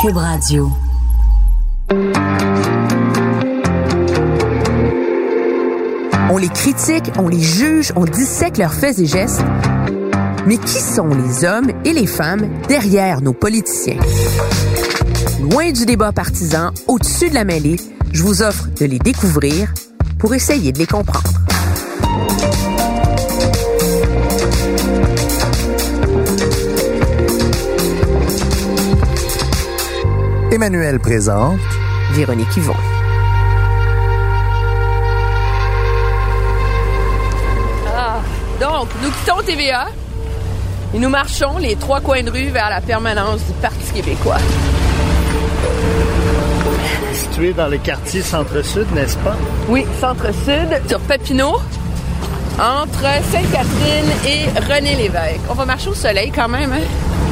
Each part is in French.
Cube Radio. On les critique, on les juge, on dissèque leurs faits et gestes. Mais qui sont les hommes et les femmes derrière nos politiciens? Loin du débat partisan, au-dessus de la mêlée, je vous offre de les découvrir pour essayer de les comprendre. Emmanuel présente Véronique Yvon. Donc, nous quittons TVA et nous marchons les 3 coins de rue vers la permanence du Parti québécois. situé dans le quartier Centre-Sud, n'est-ce pas? Oui, Centre-Sud, sur Papineau, entre Sainte-Catherine et René-Lévesque. On va marcher au soleil quand même, hein?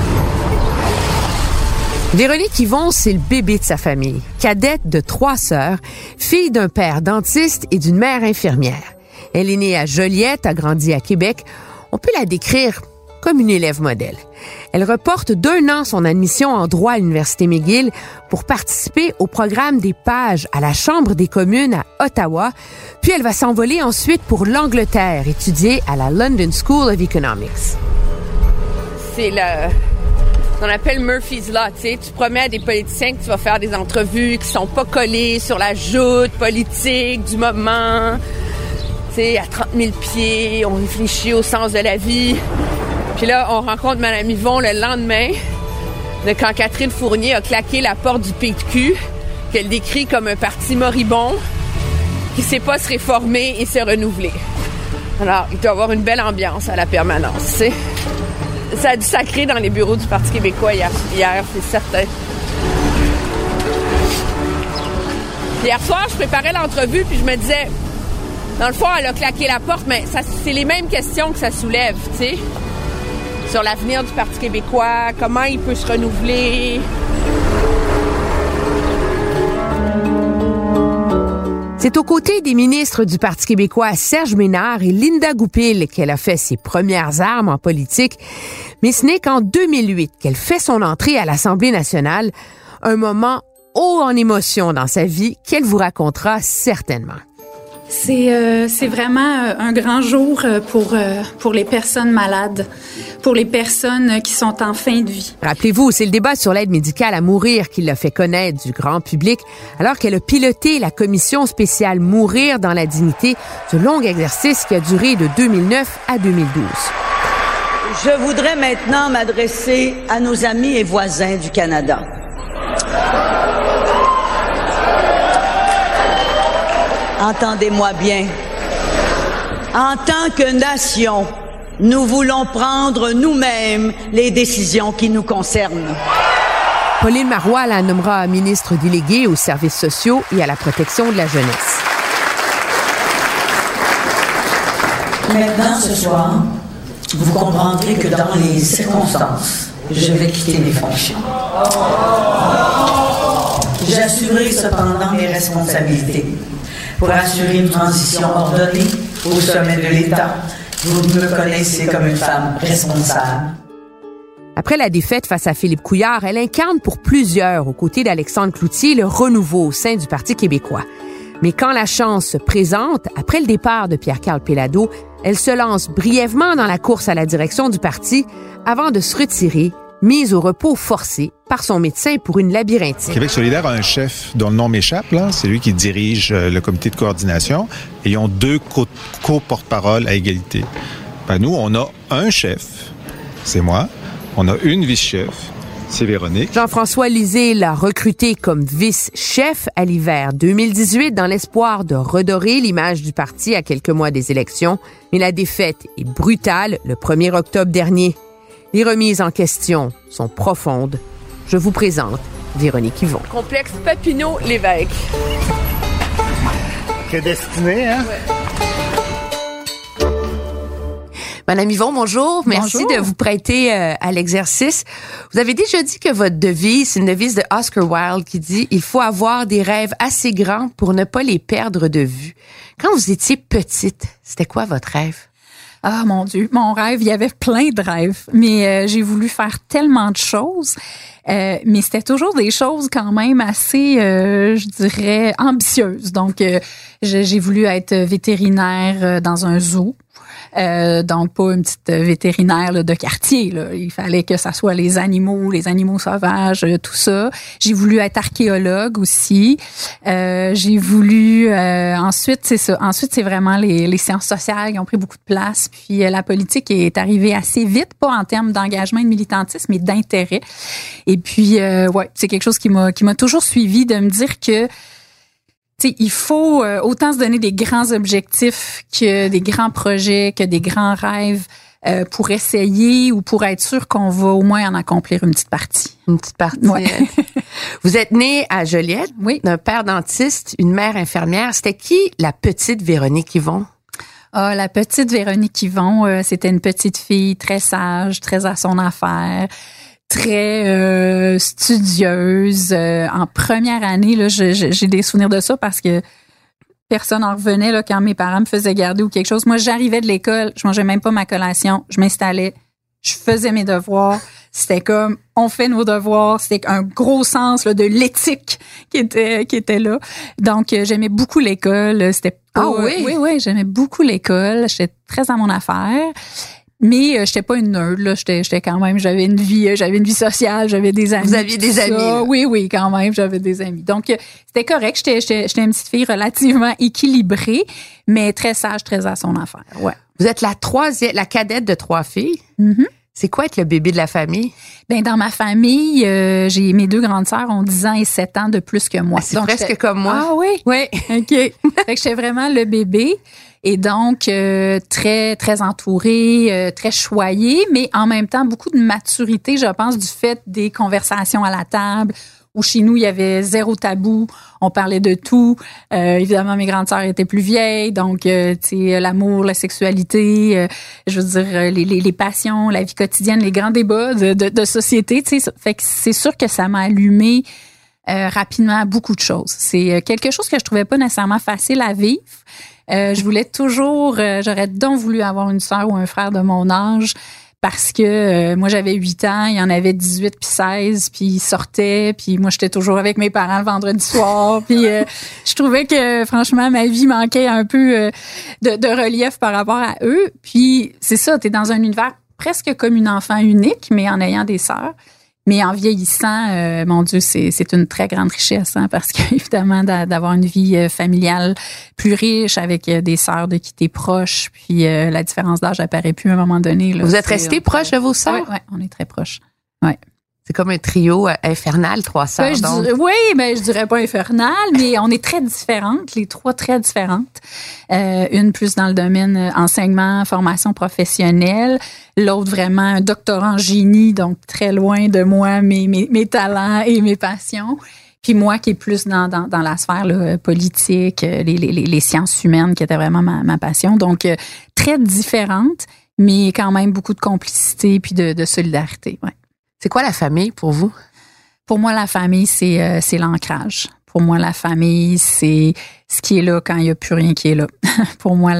Véronique Yvon, c'est le bébé de sa famille, cadette de 3 sœurs, fille d'un père dentiste et d'une mère infirmière. Elle est née à Joliette, a grandi à Québec. On peut la décrire comme une élève modèle. Elle reporte d'1 an son admission en droit à l'Université McGill pour participer au programme des pages à la Chambre des communes à Ottawa. Puis elle va s'envoler ensuite pour l'Angleterre, étudier à la London School of Economics. C'est ce qu'on appelle Murphy's Law, tu sais. Tu promets à des politiciens que tu vas faire des entrevues qui sont pas collées sur la joute politique du moment. Tu sais, à 30 000 pieds, on réfléchit au sens de la vie. Puis là, on rencontre Mme Yvon le lendemain de quand Catherine Fournier a claqué la porte du PQ, qu'elle décrit comme un parti moribond qui ne sait pas se réformer et se renouveler. Alors, il doit y avoir une belle ambiance à la permanence, tu sais. Ça a dû sacrer dans les bureaux du Parti québécois hier, c'est certain. Hier soir, je préparais l'entrevue, puis je me disais, dans le fond, elle a claqué la porte, mais c'est les mêmes questions que ça soulève, tu sais. Sur l'avenir du Parti québécois, comment il peut se renouveler. C'est aux côtés des ministres du Parti québécois Serge Ménard et Linda Goupil qu'elle a fait ses premières armes en politique. Mais ce n'est qu'en 2008 qu'elle fait son entrée à l'Assemblée nationale, un moment haut en émotion dans sa vie qu'elle vous racontera certainement. C'est vraiment un grand jour pour les personnes malades, pour les personnes qui sont en fin de vie. Rappelez-vous, c'est le débat sur l'aide médicale à mourir qui l'a fait connaître du grand public, alors qu'elle a piloté la commission spéciale Mourir dans la dignité, ce long exercice qui a duré de 2009 à 2012. Je voudrais maintenant m'adresser à nos amis et voisins du Canada. Entendez-moi bien. En tant que nation, nous voulons prendre nous-mêmes les décisions qui nous concernent. Pauline Marois la nommera ministre déléguée aux services sociaux et à la protection de la jeunesse. Maintenant, ce soir, vous comprendrez que dans les circonstances, je vais quitter mes fonctions. J'assurerai cependant mes responsabilités pour assurer une transition ordonnée au sommet de l'État. Vous me connaissez comme une femme responsable. Après la défaite face à Philippe Couillard, elle incarne pour plusieurs, aux côtés d'Alexandre Cloutier, le renouveau au sein du Parti québécois. Mais quand la chance se présente, après le départ de Pierre-Carl Péladeau, elle se lance brièvement dans la course à la direction du parti avant de se retirer, mise au repos forcé par son médecin pour une labyrinthite. Québec solidaire a un chef dont le nom m'échappe, là. C'est lui qui dirige le comité de coordination. Et ils ont 2 co-porte-parole à égalité. Ben, nous, on a un chef, c'est moi. On a une vice-chef, c'est Véronique. Jean-François Lisée l'a recruté comme vice-chef à l'hiver 2018 dans l'espoir de redorer l'image du parti à quelques mois des élections. Mais la défaite est brutale le 1er octobre dernier. Les remises en question sont profondes. Je vous présente Véronique Yvon. Complexe Papineau-Lévesque. Prédestiné, hein? Ouais. Madame Yvon, bonjour. Merci de vous prêter à l'exercice. Vous avez déjà dit que votre devise, c'est une devise de Oscar Wilde qui dit « Il faut avoir des rêves assez grands pour ne pas les perdre de vue ». Quand vous étiez petite, c'était quoi votre rêve? Ah, mon Dieu, mon rêve, il y avait plein de rêves, mais j'ai voulu faire tellement de choses. Mais c'était toujours des choses quand même assez, je dirais, ambitieuses. Donc, j'ai voulu être vétérinaire dans un zoo. Donc, pas une petite vétérinaire là, de quartier. Là. Il fallait que ça soit les animaux sauvages, tout ça. J'ai voulu être archéologue aussi. J'ai voulu... ensuite, c'est ça. Ensuite, c'est vraiment les sciences sociales qui ont pris beaucoup de place. Puis la politique est arrivée assez vite, pas en termes d'engagement et de militantisme, mais d'intérêt. Et puis, ouais, c'est quelque chose qui m'a toujours suivi de me dire que t'sais, il faut autant se donner des grands objectifs que des grands projets, que des grands rêves pour essayer ou pour être sûr qu'on va au moins en accomplir une petite partie. Une petite partie. Ouais. Vous êtes née à Joliette, oui, d'un père dentiste, une mère infirmière. C'était qui la petite Véronique Yvon? Ah, la petite Véronique Yvon, c'était une petite fille très sage, très à son affaire, très studieuse. En première année, là, j'ai des souvenirs de ça parce que personne n'en revenait là, quand mes parents me faisaient garder ou quelque chose. Moi, j'arrivais de l'école, je mangeais même pas ma collation, je m'installais, je faisais mes devoirs. C'était comme, on fait nos devoirs. C'était un gros sens là, de l'éthique qui était là. Donc, j'aimais beaucoup l'école. C'était pas, oui, j'aimais beaucoup l'école. J'étais très à mon affaire. Mais j'étais pas une nerd là, j'étais quand même, j'avais une vie sociale, j'avais des amis. Vous aviez des amis là. Oui, quand même, j'avais des amis. Donc c'était correct, j'étais une petite fille relativement équilibrée, mais très sage, très à son affaire. Ouais. Vous êtes la cadette de 3 filles. Mm-hmm. C'est quoi être le bébé de la famille? Ben dans ma famille, j'ai mes 2 grandes sœurs ont 10 ans et 7 ans de plus que moi. Ah, c'est donc presque comme moi. Ah oui. Oui. OK. Fait que j'étais vraiment le bébé. Et donc, très, très entourée, très choyée, mais en même temps, beaucoup de maturité, je pense, du fait des conversations à la table, où chez nous, il y avait 0 tabou, on parlait de tout. Évidemment, mes grandes sœurs étaient plus vieilles, donc, tu sais, l'amour, la sexualité, je veux dire, les passions, la vie quotidienne, les grands débats de société, tu sais. Fait que c'est sûr que ça m'a allumé rapidement beaucoup de choses. C'est quelque chose que je trouvais pas nécessairement facile à vivre. Je voulais toujours, j'aurais donc voulu avoir une sœur ou un frère de mon âge parce que moi j'avais 8 ans, il y en avait 18 puis 16 puis ils sortaient puis moi j'étais toujours avec mes parents le vendredi soir puis je trouvais que franchement ma vie manquait un peu de relief par rapport à eux. Puis c'est ça, t'es dans un univers presque comme une enfant unique mais en ayant des sœurs. Mais en vieillissant, mon Dieu, c'est une très grande richesse, hein, parce qu'évidemment, d'avoir une vie familiale plus riche avec des sœurs de qui t'es proche, puis la différence d'âge apparaît plus à un moment donné. Là, vous êtes restés proches de vos sœurs? Oui, on est très proches. Ouais. C'est comme un trio infernal, 3 sœurs. Je dirais pas infernal, mais on est très différentes, les 3 très différentes. Une plus dans le domaine enseignement, formation professionnelle. L'autre vraiment un doctorat en génie, donc très loin de moi, mes talents et mes passions. Puis moi qui est plus dans la sphère là, politique, les sciences humaines qui était vraiment ma passion. Donc très différentes, mais quand même beaucoup de complicité puis de solidarité. Ouais. C'est quoi la famille pour vous? Pour moi, la famille, c'est l'ancrage. Pour moi, la famille, c'est ce qui est là quand il n'y a plus rien qui est là. Pour moi,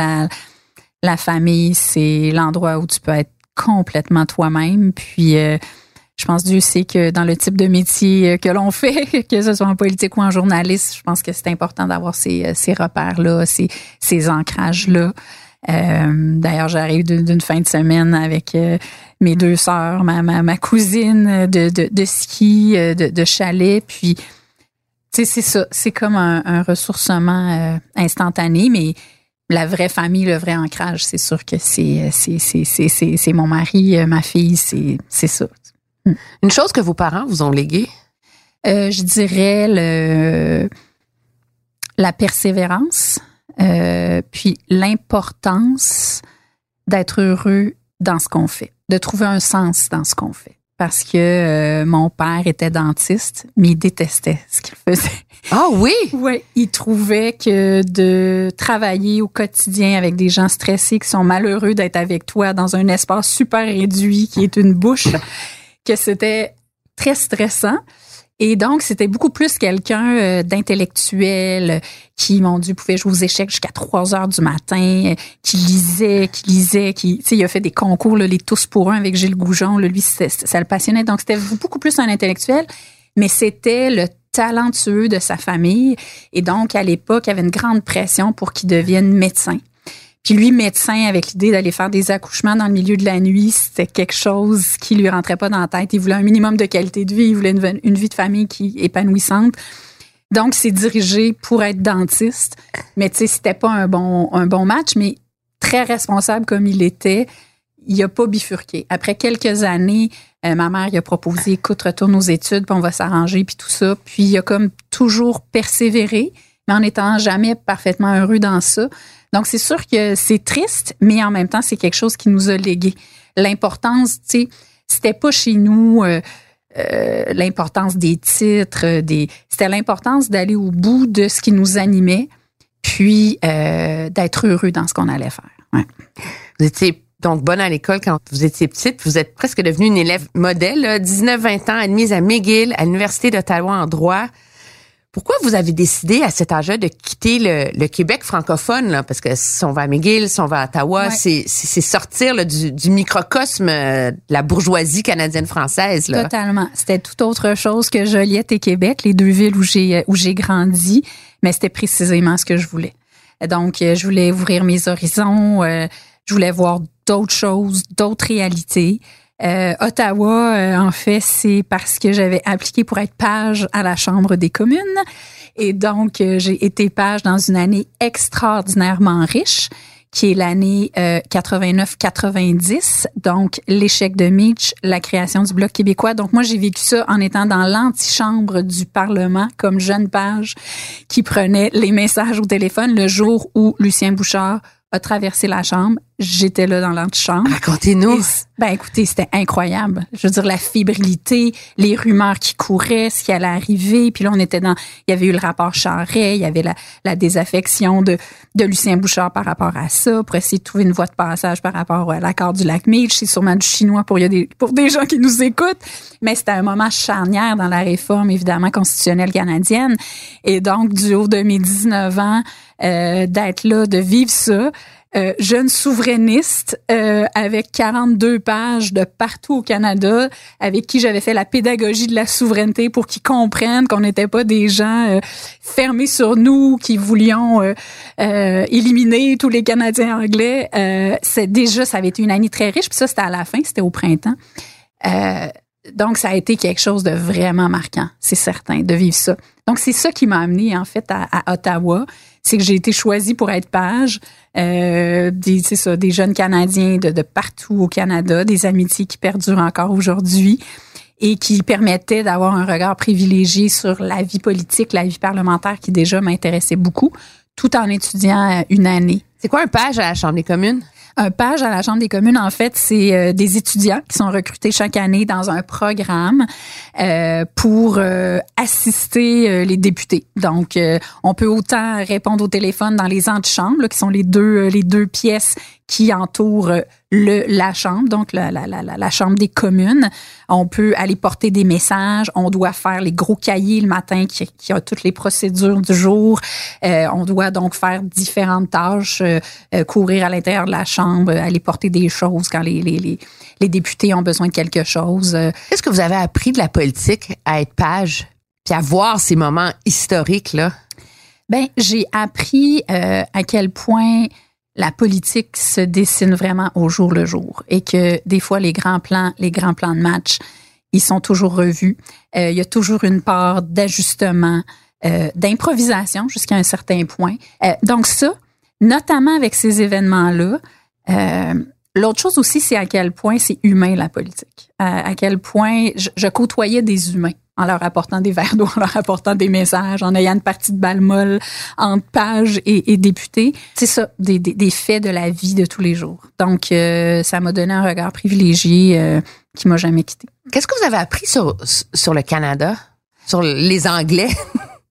la famille, c'est l'endroit où tu peux être complètement toi-même. Puis, je pense Dieu sait que dans le type de métier que l'on fait, que ce soit en politique ou en journaliste, je pense que c'est important d'avoir ces repères-là, ces ancrages-là. D'ailleurs, j'arrive d'une fin de semaine avec mes 2 sœurs, ma cousine de ski, de chalet, puis tu sais c'est ça, c'est comme un ressourcement instantané, mais la vraie famille, le vrai ancrage, c'est sûr que c'est mon mari, ma fille, c'est ça. Une chose que vos parents vous ont léguée? Je dirais la persévérance. Puis l'importance d'être heureux dans ce qu'on fait, de trouver un sens dans ce qu'on fait. Parce que mon père était dentiste, mais il détestait ce qu'il faisait. Ah oui? Oui, il trouvait que de travailler au quotidien avec des gens stressés qui sont malheureux d'être avec toi dans un espace super réduit qui est une bouche, que c'était très stressant. Et donc, c'était beaucoup plus quelqu'un d'intellectuel qui, mon Dieu, pouvait jouer aux échecs jusqu'à 3 heures du matin, qui lisait, tu sais, il a fait des concours, là, les tous pour un avec Gilles Goujon, là, lui, ça le passionnait. Donc, c'était beaucoup plus un intellectuel, mais c'était le talentueux de sa famille. Et donc, à l'époque, il y avait une grande pression pour qu'il devienne médecin. Puis lui, médecin, avec l'idée d'aller faire des accouchements dans le milieu de la nuit, c'était quelque chose qui lui rentrait pas dans la tête. Il voulait un minimum de qualité de vie, il voulait une vie de famille qui épanouissante. Donc, c'est dirigé pour être dentiste. Mais tu sais, c'était pas un bon match, mais très responsable comme il était, il a pas bifurqué. Après quelques années, ma mère il a proposé, écoute, retourne aux études, puis on va s'arranger, puis tout ça. Puis il a comme toujours persévéré, mais en étant jamais parfaitement heureux dans ça. Donc, c'est sûr que c'est triste, mais en même temps, c'est quelque chose qui nous a légué. L'importance, tu sais, c'était pas chez nous l'importance des titres, c'était l'importance d'aller au bout de ce qui nous animait, puis d'être heureux dans ce qu'on allait faire. Ouais. Vous étiez donc bonne à l'école quand vous étiez petite, vous êtes presque devenue une élève modèle, 19-20 ans, admise à McGill, à l'Université d'Ottawa en droit. Pourquoi vous avez décidé à cet âge-là de quitter le Québec francophone, là? Parce que si on va à McGill, si on va à Ottawa, ouais, c'est sortir là, du microcosme de la bourgeoisie canadienne-française. Là. Totalement. C'était tout autre chose que Joliette et Québec, les deux villes où j'ai grandi, mais c'était précisément ce que je voulais. Donc, je voulais ouvrir mes horizons, je voulais voir d'autres choses, d'autres réalités. Ottawa, en fait, c'est parce que j'avais appliqué pour être page à la Chambre des communes. Et donc, j'ai été page dans une année extraordinairement riche, qui est l'année 89-90. Donc, l'échec de Mitch, la création du Bloc québécois. Donc, moi, j'ai vécu ça en étant dans l'antichambre du Parlement comme jeune page qui prenait les messages au téléphone le jour où Lucien Bouchard a traversé la chambre. J'étais là dans l'antichambre. Racontez-nous. Ben écoutez, c'était incroyable. Je veux dire, la fébrilité, les rumeurs qui couraient, ce qui allait arriver. Puis là, on était il y avait eu le rapport Charest, il y avait la désaffection de Lucien Bouchard par rapport à ça, pour essayer de trouver une voie de passage par rapport à l'accord du lac Meach. C'est sûrement du chinois pour des gens qui nous écoutent. Mais c'était un moment charnière dans la réforme, évidemment, constitutionnelle canadienne. Et donc, du haut de mes 19 ans, d'être là, de vivre ça, jeune souverainiste avec 42 pages de partout au Canada, avec qui j'avais fait la pédagogie de la souveraineté pour qu'ils comprennent qu'on n'était pas des gens fermés sur nous, qui voulions éliminer tous les Canadiens anglais. Ça avait été une année très riche, puis ça, c'était à la fin, c'était au printemps. Donc, ça a été quelque chose de vraiment marquant, c'est certain, de vivre ça. Donc, c'est ça qui m'a amené en fait, à Ottawa. C'est que j'ai été choisie pour être page. Des jeunes Canadiens de partout au Canada, des amitiés qui perdurent encore aujourd'hui et qui permettaient d'avoir un regard privilégié sur la vie politique, la vie parlementaire qui déjà m'intéressait beaucoup, tout en étudiant une année. C'est quoi un page à la Chambre des communes? Un page à la Chambre des communes, en fait, c'est des étudiants qui sont recrutés chaque année dans un programme pour assister les députés. Donc, on peut autant répondre au téléphone dans les antichambres, là, qui sont les deux pièces qui entourent la chambre, donc la chambre des communes. On peut aller porter des messages. On doit faire les gros cahiers le matin qui a toutes les procédures du jour. On doit donc faire différentes tâches, courir à l'intérieur de la chambre, aller porter des choses quand les députés ont besoin de quelque chose. Qu'est-ce que vous avez appris de la politique à être page puis à voir ces moments historiques là? Ben, j'ai appris à quel point la politique se dessine vraiment au jour le jour et que des fois les grands plans de match, ils sont toujours revus. Il y a toujours une part d'ajustement, d'improvisation jusqu'à un certain point. Donc ça, notamment avec ces événements-là, l'autre chose aussi, c'est à quel point c'est humain la politique. À quel point je côtoyais des humains en leur apportant des verres d'eau, en leur apportant des messages, en ayant une partie de balle molle entre pages et députés. C'est ça, des faits de la vie de tous les jours. Donc, ça m'a donné un regard privilégié qui m'a jamais quitté. Qu'est-ce que vous avez appris sur le Canada, sur les Anglais?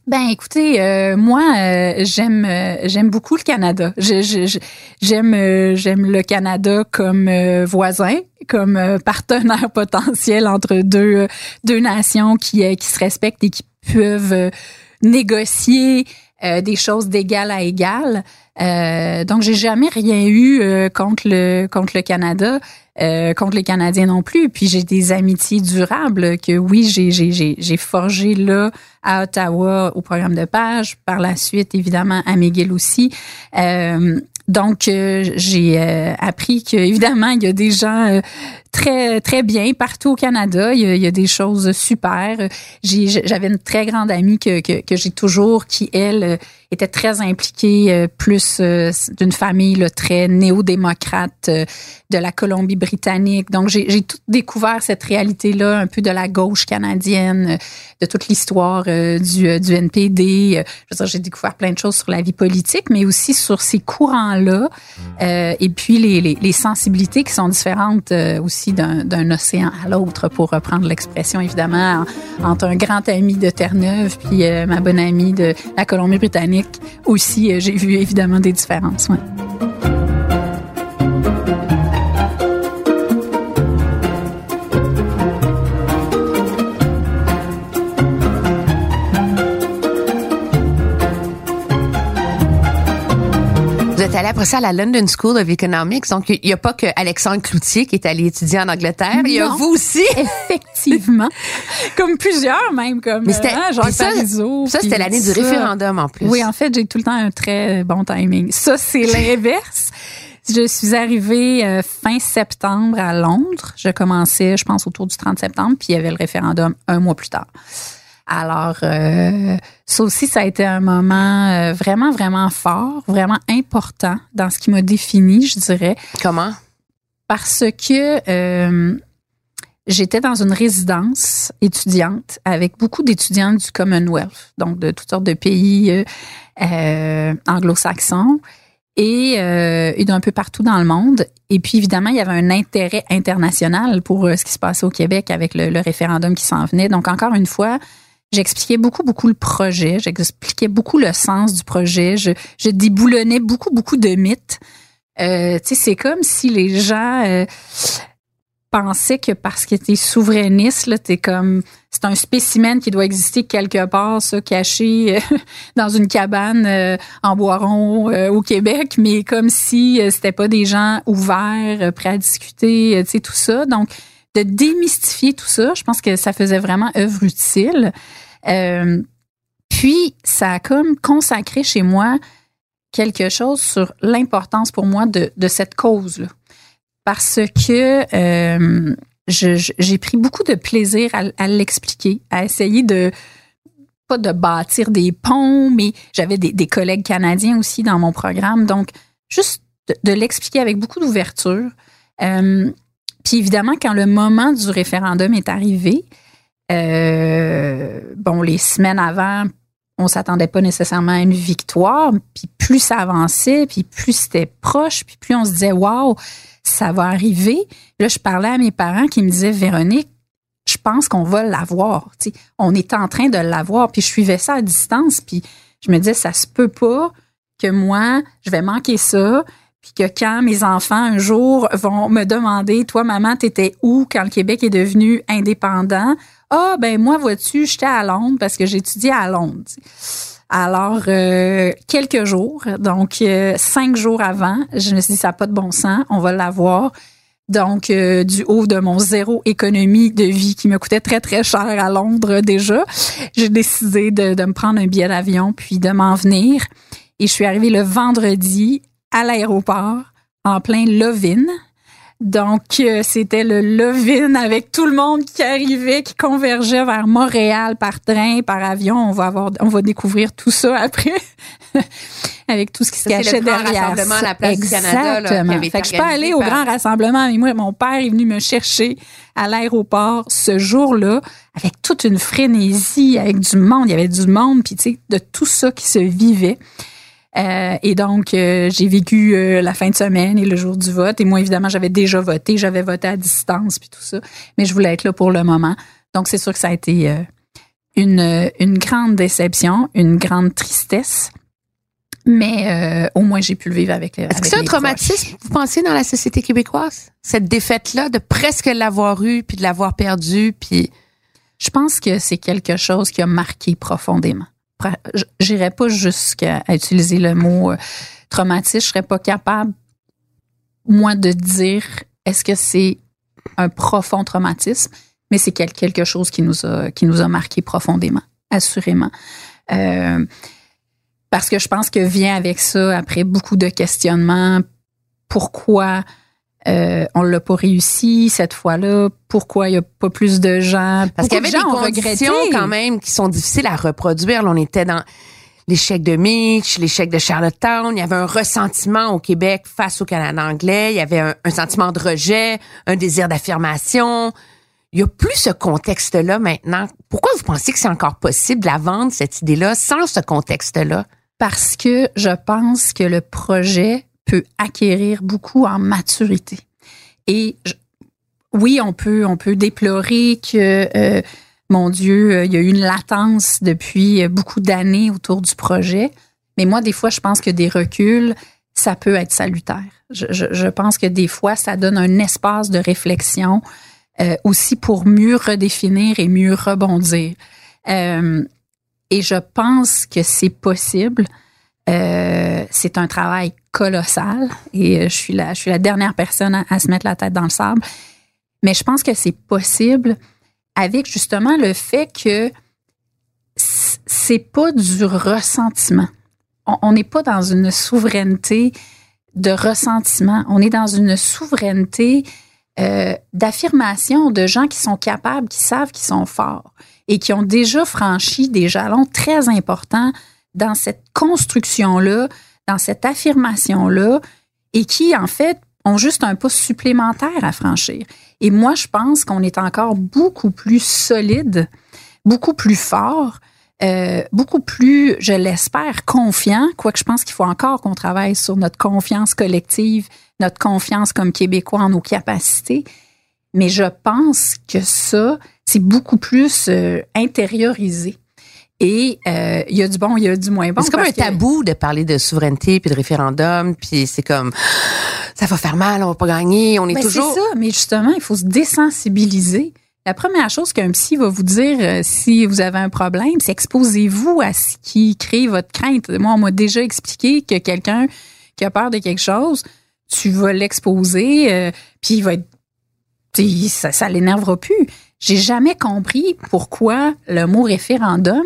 Ben écoutez, moi j'aime beaucoup le Canada. J'aime le Canada comme voisin, comme partenaire potentiel entre deux nations qui se respectent et qui peuvent négocier des choses d'égal à égal. Donc j'ai jamais rien eu contre le Canada. Contre les Canadiens non plus. Puis j'ai des amitiés durables que oui, j'ai forgé là à Ottawa au programme de Page, par la suite évidemment à McGill aussi. Donc j'ai appris que évidemment il y a des gens très très bien partout au Canada. Il y a des choses super. J'avais une très grande amie que j'ai toujours qui elle était très impliquée plus d'une famille là, très néo-démocrate de la Colombie-Britannique. Donc j'ai tout découvert cette réalité-là un peu de la gauche canadienne, de toute l'histoire du NPD. Je veux dire, j'ai découvert plein de choses sur la vie politique, mais aussi sur ces courants-là et puis les sensibilités qui sont différentes aussi d'un océan à l'autre, pour reprendre l'expression évidemment, entre un grand ami de Terre-Neuve puis ma bonne amie de la Colombie-Britannique aussi, j'ai vu évidemment des différences. Ouais. Vous êtes allé après ça à la London School of Economics, donc il n'y a pas que Alexandre Cloutier qui est allé étudier en Angleterre, il y a vous aussi. Effectivement. Comme plusieurs même, comme mais c'était, Jacques Parizeau. Ça, c'était l'année du référendum en plus. Oui, en fait, j'ai tout le temps un très bon timing. Ça, c'est l'inverse. Je suis arrivée fin septembre à Londres. Je commençais, je pense, autour du 30 septembre, puis il y avait le référendum un mois plus tard. Alors, ça aussi, ça a été un moment vraiment, vraiment fort, vraiment important dans ce qui m'a défini, je dirais. Comment? Parce que j'étais dans une résidence étudiante avec beaucoup d'étudiants du Commonwealth, donc de toutes sortes de pays anglo-saxons et d'un peu partout dans le monde. Et puis, évidemment, il y avait un intérêt international pour ce qui se passait au Québec avec le référendum qui s'en venait. Donc, encore une fois, j'expliquais beaucoup le projet, j'expliquais beaucoup le sens du projet, je déboulonnais beaucoup de mythes. Tu sais, c'est comme si les gens pensaient que parce que t'es souverainiste, là, c'est un spécimen qui doit exister quelque part, ça, caché dans une cabane en Boiron au Québec, mais comme si c'était pas des gens ouverts, prêts à discuter, tu sais, tout ça. Donc, de démystifier tout ça, je pense que ça faisait vraiment œuvre utile. Puis, ça a comme consacré chez moi quelque chose sur l'importance pour moi de cette cause-là. Parce que j'ai pris beaucoup de plaisir à l'expliquer, à essayer pas de bâtir des ponts, mais j'avais des collègues canadiens aussi dans mon programme. Donc, juste de l'expliquer avec beaucoup d'ouverture. Puis évidemment, quand le moment du référendum est arrivé, les semaines avant, on s'attendait pas nécessairement à une victoire. Puis plus ça avançait, puis plus c'était proche, puis plus on se disait « Wow, ça va arriver ». Là, je parlais à mes parents qui me disaient « Véronique, je pense qu'on va l'avoir. » Tu sais, on est en train de l'avoir. Puis je suivais ça à distance, puis je me disais « Ça se peut pas que moi, je vais manquer ça ». Puis que quand mes enfants, un jour, vont me demander, toi, maman, t'étais où quand le Québec est devenu indépendant? Ah, ben moi, vois-tu, j'étais à Londres parce que j'étudiais à Londres. Alors, quelques jours, donc 5 jours avant, je me suis dit, ça n'a pas de bon sens, on va l'avoir. Donc, du haut de mon zéro économie de vie qui me coûtait très, très cher à Londres déjà, j'ai décidé de me prendre un billet d'avion puis de m'en venir. Et je suis arrivée le vendredi à l'aéroport, en plein Love-in. Donc, c'était le Love-in avec tout le monde qui arrivait, qui convergeait vers Montréal par train, par avion. On va découvrir tout ça après, avec tout ce qui se cachait derrière. Le rassemblement à la place du Canada. Exactement. Fait que je suis pas allée au grand rassemblement, mais moi, mon père est venu me chercher à l'aéroport ce jour-là, avec toute une frénésie, avec du monde. Il y avait du monde, puis tu sais, de tout ça qui se vivait. Et donc, j'ai vécu la fin de semaine et le jour du vote. Et moi, évidemment, j'avais déjà voté. J'avais voté à distance puis tout ça. Mais je voulais être là pour le moment. Donc, c'est sûr que ça a été une grande déception, une grande tristesse. Mais au moins, j'ai pu le vivre avec les Est-ce que c'est un traumatisme, vous pensez, dans la société québécoise? Cette défaite-là, de presque l'avoir eue, puis de l'avoir perdue, puis... Je pense que c'est quelque chose qui a marqué profondément. J'irais pas jusqu'à utiliser le mot traumatisme. Je serais pas capable, moi, de dire est-ce que c'est un profond traumatisme, mais c'est quelque chose qui nous a marqué profondément, assurément. Parce que je pense que vient avec ça, après beaucoup de questionnements, pourquoi on l'a pas réussi cette fois-là, pourquoi il y a pas plus de gens, parce qu'il y avait des conditions quand même qui sont difficiles à reproduire. Là, on était dans l'échec de Mitch, l'échec de Charlottetown, il y avait un ressentiment au Québec face au Canada anglais, il y avait un sentiment de rejet, un désir d'affirmation. Il y a plus ce contexte-là maintenant. Pourquoi vous pensez que c'est encore possible de la vendre, cette idée-là, sans ce contexte-là? Parce que je pense que le projet peut acquérir beaucoup en maturité. Et oui, on peut déplorer que, mon Dieu, il y a eu une latence depuis beaucoup d'années autour du projet. Mais moi, des fois, je pense que des reculs, ça peut être salutaire. Je pense que des fois, ça donne un espace de réflexion aussi pour mieux redéfinir et mieux rebondir. Et je pense que c'est possible. C'est un travail colossal et je suis la dernière personne à se mettre la tête dans le sable. Mais je pense que c'est possible avec justement le fait que c'est pas du ressentiment. On n'est pas dans une souveraineté de ressentiment. On est dans une souveraineté d'affirmation de gens qui sont capables, qui savent qu'ils sont forts et qui ont déjà franchi des jalons très importants dans cette construction-là, dans cette affirmation-là, et qui, en fait, ont juste un pas supplémentaire à franchir. Et moi, je pense qu'on est encore beaucoup plus solide, beaucoup plus fort, beaucoup plus, je l'espère, confiant, quoique je pense qu'il faut encore qu'on travaille sur notre confiance collective, notre confiance comme Québécois en nos capacités. Mais je pense que ça, c'est beaucoup plus intériorisé. Et il y a du bon, il y a du moins bon. C'est comme un tabou de parler de souveraineté puis de référendum, puis c'est comme ça va faire mal, on va pas gagner, on est toujours... C'est ça, mais justement, il faut se désensibiliser. La première chose qu'un psy va vous dire si vous avez un problème, c'est exposez-vous à ce qui crée votre crainte. Moi, on m'a déjà expliqué que quelqu'un qui a peur de quelque chose, tu vas l'exposer, puis il va être... Ça l'énervera plus. J'ai jamais compris pourquoi le mot référendum,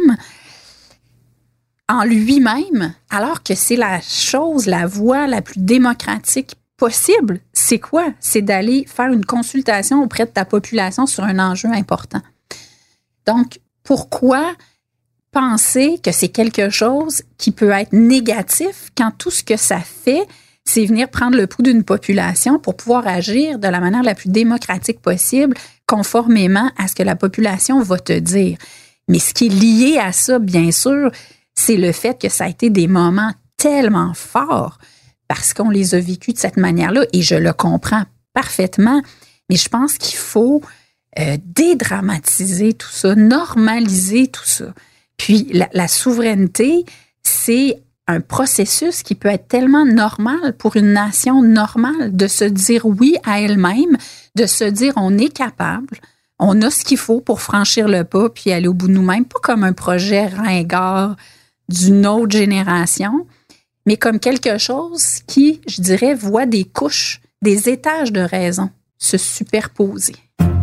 en lui-même, alors que c'est la chose, la voie la plus démocratique possible, c'est quoi? C'est d'aller faire une consultation auprès de ta population sur un enjeu important. Donc, pourquoi penser que c'est quelque chose qui peut être négatif quand tout ce que ça fait, c'est venir prendre le pouls d'une population pour pouvoir agir de la manière la plus démocratique possible, conformément à ce que la population va te dire. Mais ce qui est lié à ça, bien sûr, c'est le fait que ça a été des moments tellement forts parce qu'on les a vécus de cette manière-là et je le comprends parfaitement. Mais je pense qu'il faut dédramatiser tout ça, normaliser tout ça. Puis la souveraineté, c'est un processus qui peut être tellement normal pour une nation normale de se dire oui à elle-même, de se dire on est capable, on a ce qu'il faut pour franchir le pas puis aller au bout de nous-mêmes, pas comme un projet ringard d'une autre génération, mais comme quelque chose qui, je dirais, voit des couches, des étages de raison se superposer.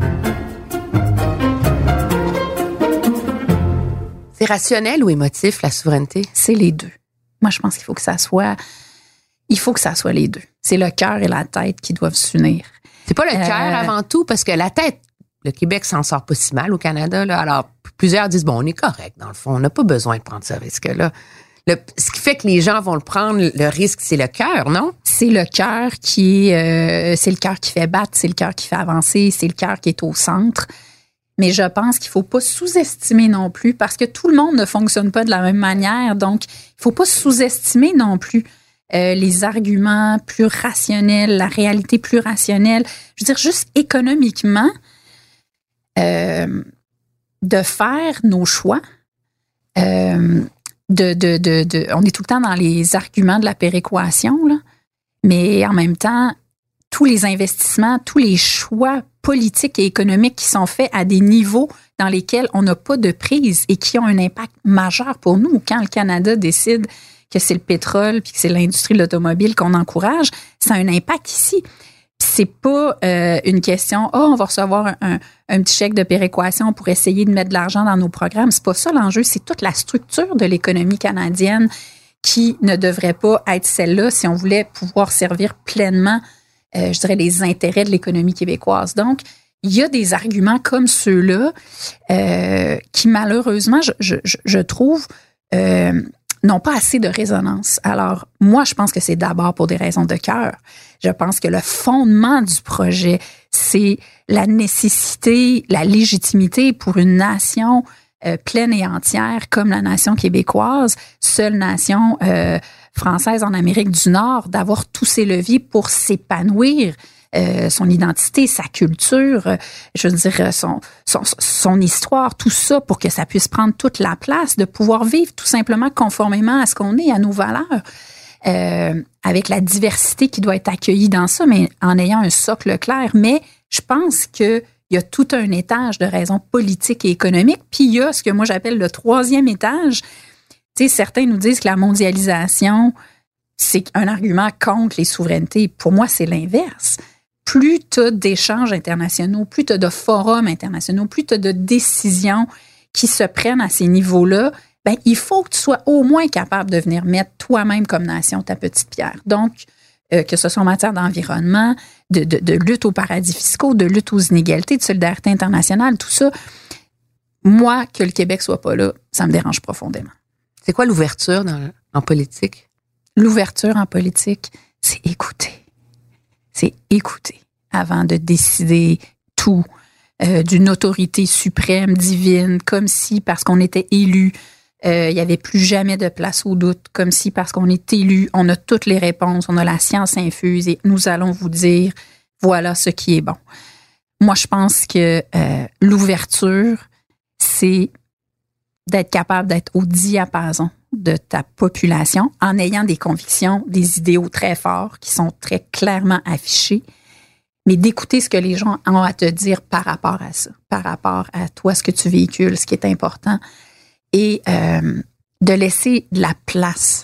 C'est rationnel ou émotif, la souveraineté? C'est les deux. Moi, je pense qu'il faut que ça soit les deux. C'est le cœur et la tête qui doivent s'unir. C'est pas le cœur avant tout, parce que la tête, le Québec s'en sort pas si mal au Canada, là. Alors, plusieurs disent, bon, on est correct, dans le fond. On n'a pas besoin de prendre ce risque-là. Ce qui fait que les gens vont le prendre, le risque, c'est le cœur, non? C'est le cœur c'est le cœur qui fait battre, c'est le cœur qui fait avancer, c'est le cœur qui est au centre. Mais je pense qu'il faut pas sous-estimer non plus, parce que tout le monde ne fonctionne pas de la même manière. Donc, il faut pas sous-estimer non plus les arguments plus rationnels, la réalité plus rationnelle. Je veux dire, juste économiquement, de faire nos choix. On est tout le temps dans les arguments de la péréquation, là, mais en même temps, tous les investissements, tous les choix politiques et économiques qui sont faits à des niveaux dans lesquels on n'a pas de prise et qui ont un impact majeur pour nous. Quand le Canada décide que c'est le pétrole puis que c'est l'industrie de l'automobile qu'on encourage, ça a un impact ici. C'est pas une question, on va recevoir un petit chèque de péréquation pour essayer de mettre de l'argent dans nos programmes. C'est pas ça l'enjeu, c'est toute la structure de l'économie canadienne qui ne devrait pas être celle-là si on voulait pouvoir servir pleinement, je dirais, les intérêts de l'économie québécoise. Donc, il y a des arguments comme ceux-là qui, malheureusement, je trouve, n'ont pas assez de résonance. Alors, moi, je pense que c'est d'abord pour des raisons de cœur. Je pense que le fondement du projet, c'est la nécessité, la légitimité pour une nation pleine et entière comme la nation québécoise, seule nation française en Amérique du Nord, d'avoir tous ces leviers pour s'épanouir, son identité, sa culture, je veux dire, son histoire, tout ça pour que ça puisse prendre toute la place, de pouvoir vivre tout simplement conformément à ce qu'on est, à nos valeurs, avec la diversité qui doit être accueillie dans ça, mais en ayant un socle clair. Mais je pense qu'il y a tout un étage de raisons politiques et économiques, puis il y a ce que moi j'appelle le troisième étage. Tu sais, certains nous disent que la mondialisation, c'est un argument contre les souverainetés. Pour moi, c'est l'inverse. Plus tu as d'échanges internationaux, plus tu as de forums internationaux, plus tu as de décisions qui se prennent à ces niveaux-là, ben, il faut que tu sois au moins capable de venir mettre toi-même comme nation ta petite pierre. Donc, que ce soit en matière d'environnement, de lutte aux paradis fiscaux, de lutte aux inégalités, de solidarité internationale, tout ça, moi, que le Québec soit pas là, ça me dérange profondément. C'est quoi l'ouverture en politique? L'ouverture en politique, c'est écouter. C'est écouter avant de décider tout d'une autorité suprême, divine, comme si, parce qu'on était élu, il n'y avait plus jamais de place au doute, comme si, parce qu'on est élu, on a toutes les réponses, on a la science infuse et nous allons vous dire, voilà ce qui est bon. Moi, je pense que l'ouverture, c'est d'être capable d'être au diapason de ta population en ayant des convictions, des idéaux très forts qui sont très clairement affichés, mais d'écouter ce que les gens ont à te dire par rapport à ça, par rapport à toi, ce que tu véhicules, ce qui est important, et de laisser de la place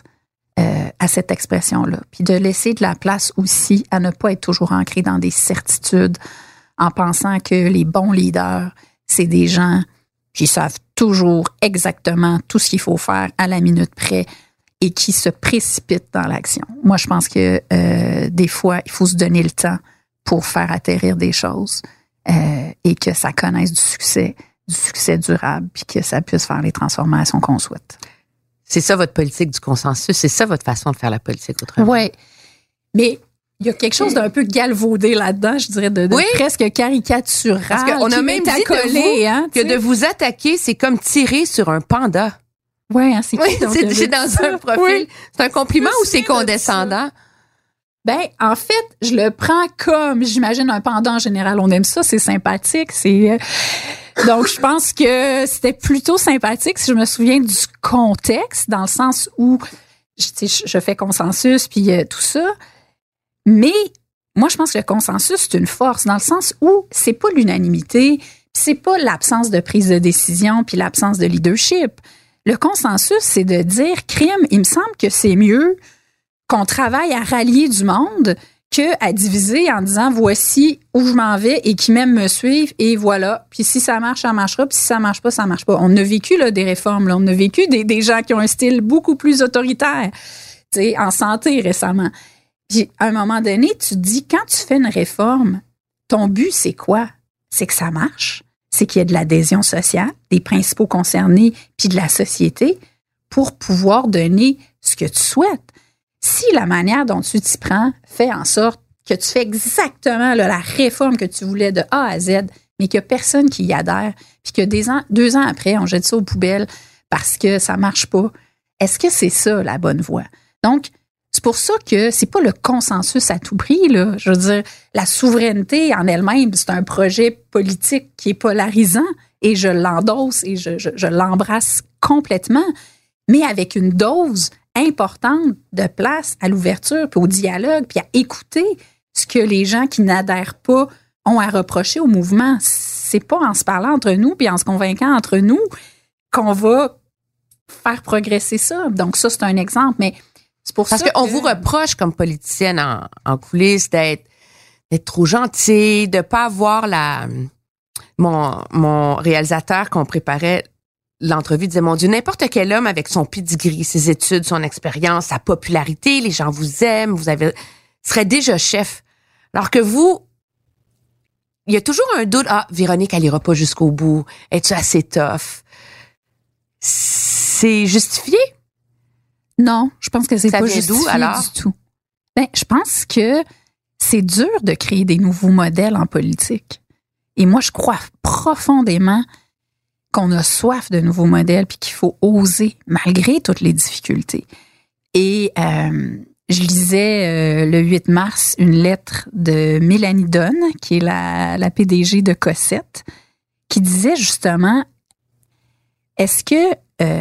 à cette expression-là, puis de laisser de la place aussi à ne pas être toujours ancré dans des certitudes en pensant que les bons leaders, c'est des gens qui savent toujours exactement tout ce qu'il faut faire à la minute près et qui se précipitent dans l'action. Moi, je pense que des fois, il faut se donner le temps pour faire atterrir des choses et que ça connaisse du succès durable, puis que ça puisse faire les transformations qu'on souhaite. C'est ça votre politique du consensus, c'est ça votre façon de faire la politique autrement. Oui, mais il y a quelque chose d'un peu galvaudé là-dedans, je dirais, de presque caricatural. Parce qu'on a même dit de vous attaquer, c'est comme tirer sur un panda. Oui, hein, c'est dans un profil. Oui. C'est un compliment ou c'est condescendant? Ben, en fait, je le prends comme, j'imagine, un panda en général. On aime ça, c'est sympathique. Donc, je pense que c'était plutôt sympathique, si je me souviens du contexte, dans le sens où je fais consensus, puis tout ça. Mais moi, je pense que le consensus, c'est une force, dans le sens où c'est pas l'unanimité, c'est pas l'absence de prise de décision, puis l'absence de leadership. Le consensus, c'est de dire, crime, il me semble que c'est mieux qu'on travaille à rallier du monde qu'à diviser en disant, voici où je m'en vais et qui m'aiment me suivre, et voilà. Puis si ça marche, ça marchera, puis si ça marche pas, ça marche pas. On a vécu là, des réformes, là. On a vécu des gens qui ont un style beaucoup plus autoritaire, tu sais, en santé récemment. Puis, à un moment donné, tu te dis, quand tu fais une réforme, ton but, c'est quoi? C'est que ça marche, c'est qu'il y ait de l'adhésion sociale, des principaux concernés, puis de la société, pour pouvoir donner ce que tu souhaites. Si la manière dont tu t'y prends fait en sorte que tu fais exactement là, la réforme que tu voulais de A à Z, mais qu'il n'y a personne qui y adhère, puis que 2 ans après, on jette ça aux poubelles parce que ça marche pas, est-ce que c'est ça la bonne voie? Donc, c'est pour ça que c'est pas le consensus à tout prix, là. Je veux dire, la souveraineté en elle-même, c'est un projet politique qui est polarisant et je l'endosse et je l'embrasse complètement, mais avec une dose importante de place à l'ouverture, puis au dialogue, puis à écouter ce que les gens qui n'adhèrent pas ont à reprocher au mouvement. C'est pas en se parlant entre nous puis en se convainquant entre nous qu'on va faire progresser ça. Donc ça, c'est un exemple, mais c'est pour ça que... Parce qu'on vous reproche comme politicienne en coulisses d'être trop gentil, de pas avoir mon réalisateur qu'on préparait l'entrevue disait, mon Dieu, n'importe quel homme avec son pedigree, ses études, son expérience, sa popularité, les gens vous aiment, serait déjà chef. Alors que vous, il y a toujours un doute, Véronique, elle ira pas jusqu'au bout. Es-tu assez tough? C'est justifié? Non, je pense que c'est pas justifié d'où, alors? Du tout. Ben, je pense que c'est dur de créer des nouveaux modèles en politique. Et moi, je crois profondément qu'on a soif de nouveaux modèles puis qu'il faut oser malgré toutes les difficultés. Et je lisais le 8 mars une lettre de Mélanie Donne, qui est la PDG de Cossette, qui disait justement, est-ce que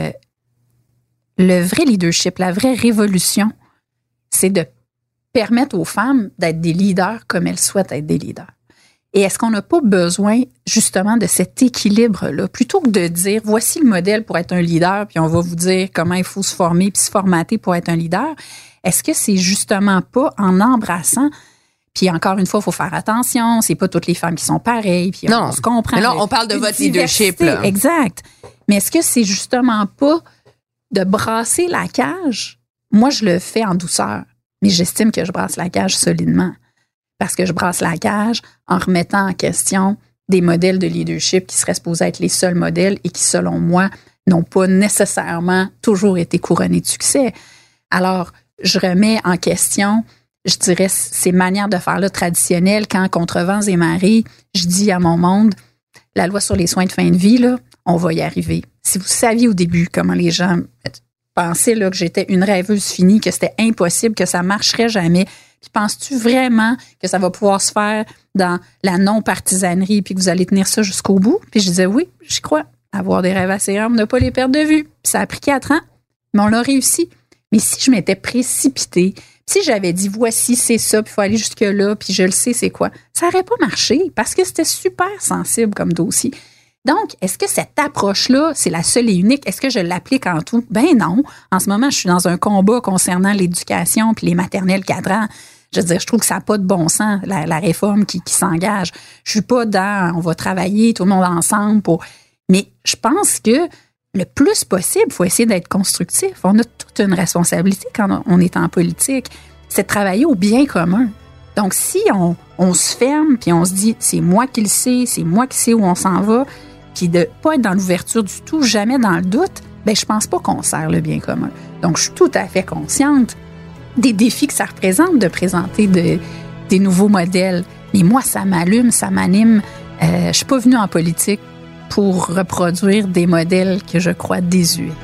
le vrai leadership, la vraie révolution, c'est de permettre aux femmes d'être des leaders comme elles souhaitent être des leaders? Et est-ce qu'on n'a pas besoin justement de cet équilibre-là, plutôt que de dire, voici le modèle pour être un leader, puis on va vous dire comment il faut se former puis se formater pour être un leader? Est-ce que c'est justement pas en embrassant, puis encore une fois, il faut faire attention, c'est pas toutes les femmes qui sont pareilles, puis on se comprend. Mais là, on parle de votre leadership. Là. Exact. Mais est-ce que c'est justement pas de brasser la cage? Moi, je le fais en douceur, mais j'estime que je brasse la cage solidement. Parce que je brasse la cage en remettant en question des modèles de leadership qui seraient supposés être les seuls modèles et qui, selon moi, n'ont pas nécessairement toujours été couronnés de succès. Alors, je remets en question, je dirais, ces manières de faire-là traditionnelles quand, contre vents et marées, je dis à mon monde, la loi sur les soins de fin de vie, là, on va y arriver. Si vous saviez au début comment les gens pensaient là, que j'étais une rêveuse finie, que c'était impossible, que ça marcherait jamais, puis penses-tu vraiment que ça va pouvoir se faire dans la non-partisanerie puis que vous allez tenir ça jusqu'au bout? Puis je disais oui, j'y crois. Avoir des rêves assez grands, ne pas les perdre de vue. Puis ça a pris 4 ans, mais on l'a réussi. Mais si je m'étais précipitée, si j'avais dit voici, c'est ça, puis il faut aller jusque-là, puis je le sais, c'est quoi, ça n'aurait pas marché parce que c'était super sensible comme dossier. Donc, est-ce que cette approche-là, c'est la seule et unique? Est-ce que je l'applique en tout? Ben non. En ce moment, je suis dans un combat concernant l'éducation puis les maternelles cadrans. Je veux dire, je trouve que ça n'a pas de bon sens, la réforme qui s'engage. Je suis pas dans, on va travailler tout le monde ensemble pour... Mais je pense que le plus possible, il faut essayer d'être constructif. On a toute une responsabilité quand on est en politique. C'est de travailler au bien commun. Donc, si on se ferme puis on se dit, c'est moi qui le sais, c'est moi qui sais où on s'en va, puis de pas être dans l'ouverture du tout, jamais dans le doute, ben je pense pas qu'on sert le bien commun. Donc, je suis tout à fait consciente des défis que ça représente de présenter des nouveaux modèles. Mais moi, ça m'allume, ça m'anime. Je suis pas venue en politique pour reproduire des modèles que je crois désuets.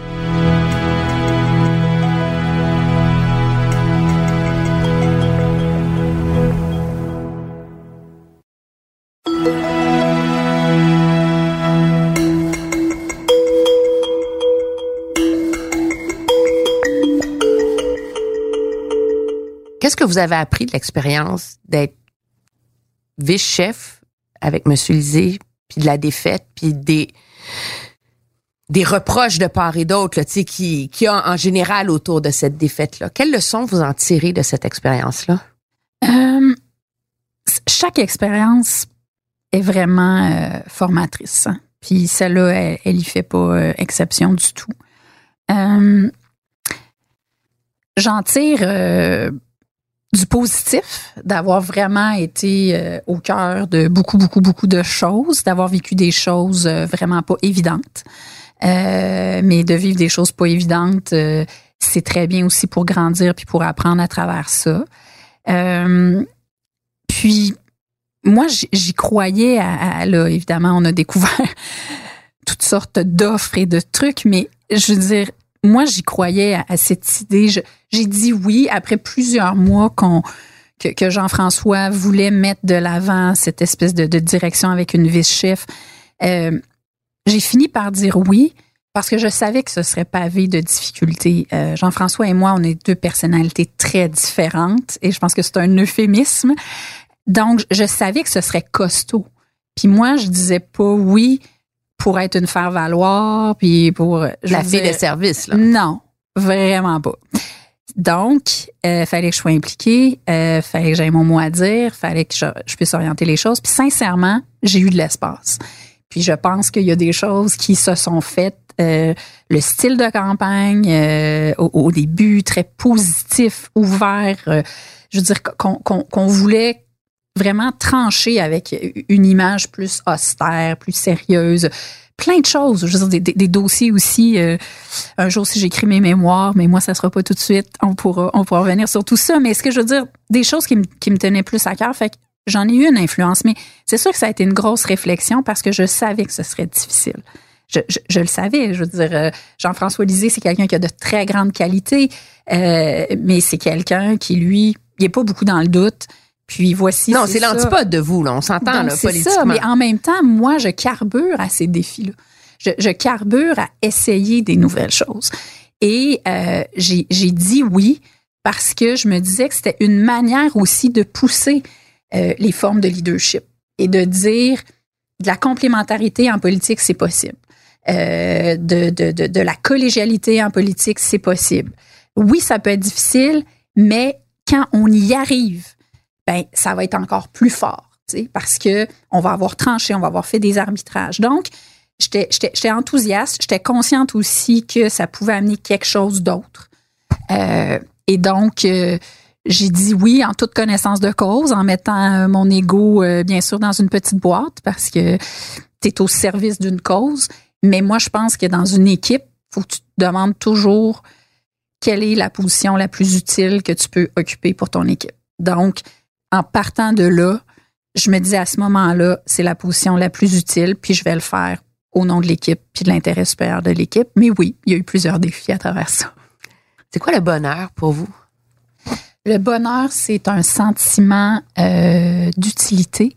Qu'est-ce que vous avez appris de l'expérience d'être vice-chef avec M. Lisée, puis de la défaite, puis des reproches de part et d'autre, qui y a en général autour de cette défaite-là? Quelles leçons vous en tirez de cette expérience-là? Chaque expérience est vraiment formatrice. Hein? Puis celle-là, elle y fait pas exception du tout. J'en tire... du positif, d'avoir vraiment été au cœur de beaucoup de choses, d'avoir vécu des choses vraiment pas évidentes. Mais de vivre des choses pas évidentes, c'est très bien aussi pour grandir puis pour apprendre à travers ça. Puis, moi, j'y croyais là, évidemment, on a découvert toutes sortes d'offres et de trucs, mais je veux dire, moi, j'y croyais à cette idée. J'ai dit oui après plusieurs mois que Jean-François voulait mettre de l'avant cette espèce de direction avec une vice-chef. j'ai fini par dire oui parce que je savais que ce serait pavé de difficultés. Jean-François et moi, on est deux personnalités très différentes et je pense que c'est un euphémisme. Donc, je savais que ce serait costaud. Puis moi, je disais pas oui pour être une faire-valoir, puis pour... La fille de service, là. Non, vraiment pas. Donc, fallait que je sois impliquée, fallait que j'aie mon mot à dire, fallait que je puisse orienter les choses. Puis sincèrement, j'ai eu de l'espace. Puis je pense qu'il y a des choses qui se sont faites. Le style de campagne, au début, très positif, ouvert. Je veux dire qu'on voulait vraiment trancher avec une image plus austère, plus sérieuse. Plein de choses. Je veux dire, des dossiers aussi. Un jour, si j'écris mes mémoires, mais moi, ça sera pas tout de suite. On pourra revenir sur tout ça. Mais ce que je veux dire, des choses qui me tenaient plus à cœur. Fait que j'en ai eu une influence. Mais c'est sûr que ça a été une grosse réflexion parce que je savais que ce serait difficile. Je le savais. Je veux dire, Jean-François Lisée, c'est quelqu'un qui a de très grandes qualités. Mais c'est quelqu'un qui, lui, il est pas beaucoup dans le doute. Puis voici. Non, c'est l'antipode de vous, là. On s'entend, donc, là, c'est politiquement. ça, mais en même temps, moi, je carbure à ces défis-là. Je carbure à essayer des nouvelles choses. Et j'ai dit oui parce que je me disais que c'était une manière aussi de pousser les formes de leadership et de dire de la complémentarité en politique, c'est possible. De la collégialité en politique, c'est possible. Oui, ça peut être difficile, mais quand on y arrive, ben ça va être encore plus fort, tu sais, parce que on va avoir tranché, on va avoir fait des arbitrages. Donc, j'étais enthousiaste, j'étais consciente aussi que ça pouvait amener quelque chose d'autre. Et donc, j'ai dit oui en toute connaissance de cause, en mettant mon ego, bien sûr, dans une petite boîte, parce que tu es au service d'une cause. Mais moi, je pense que dans une équipe, il faut que tu te demandes toujours quelle est la position la plus utile que tu peux occuper pour ton équipe. Donc, en partant de là, je me disais à ce moment-là, c'est la position la plus utile, puis je vais le faire au nom de l'équipe, puis de l'intérêt supérieur de l'équipe. Mais oui, il y a eu plusieurs défis à travers ça. C'est quoi le bonheur pour vous? Le bonheur, c'est un sentiment d'utilité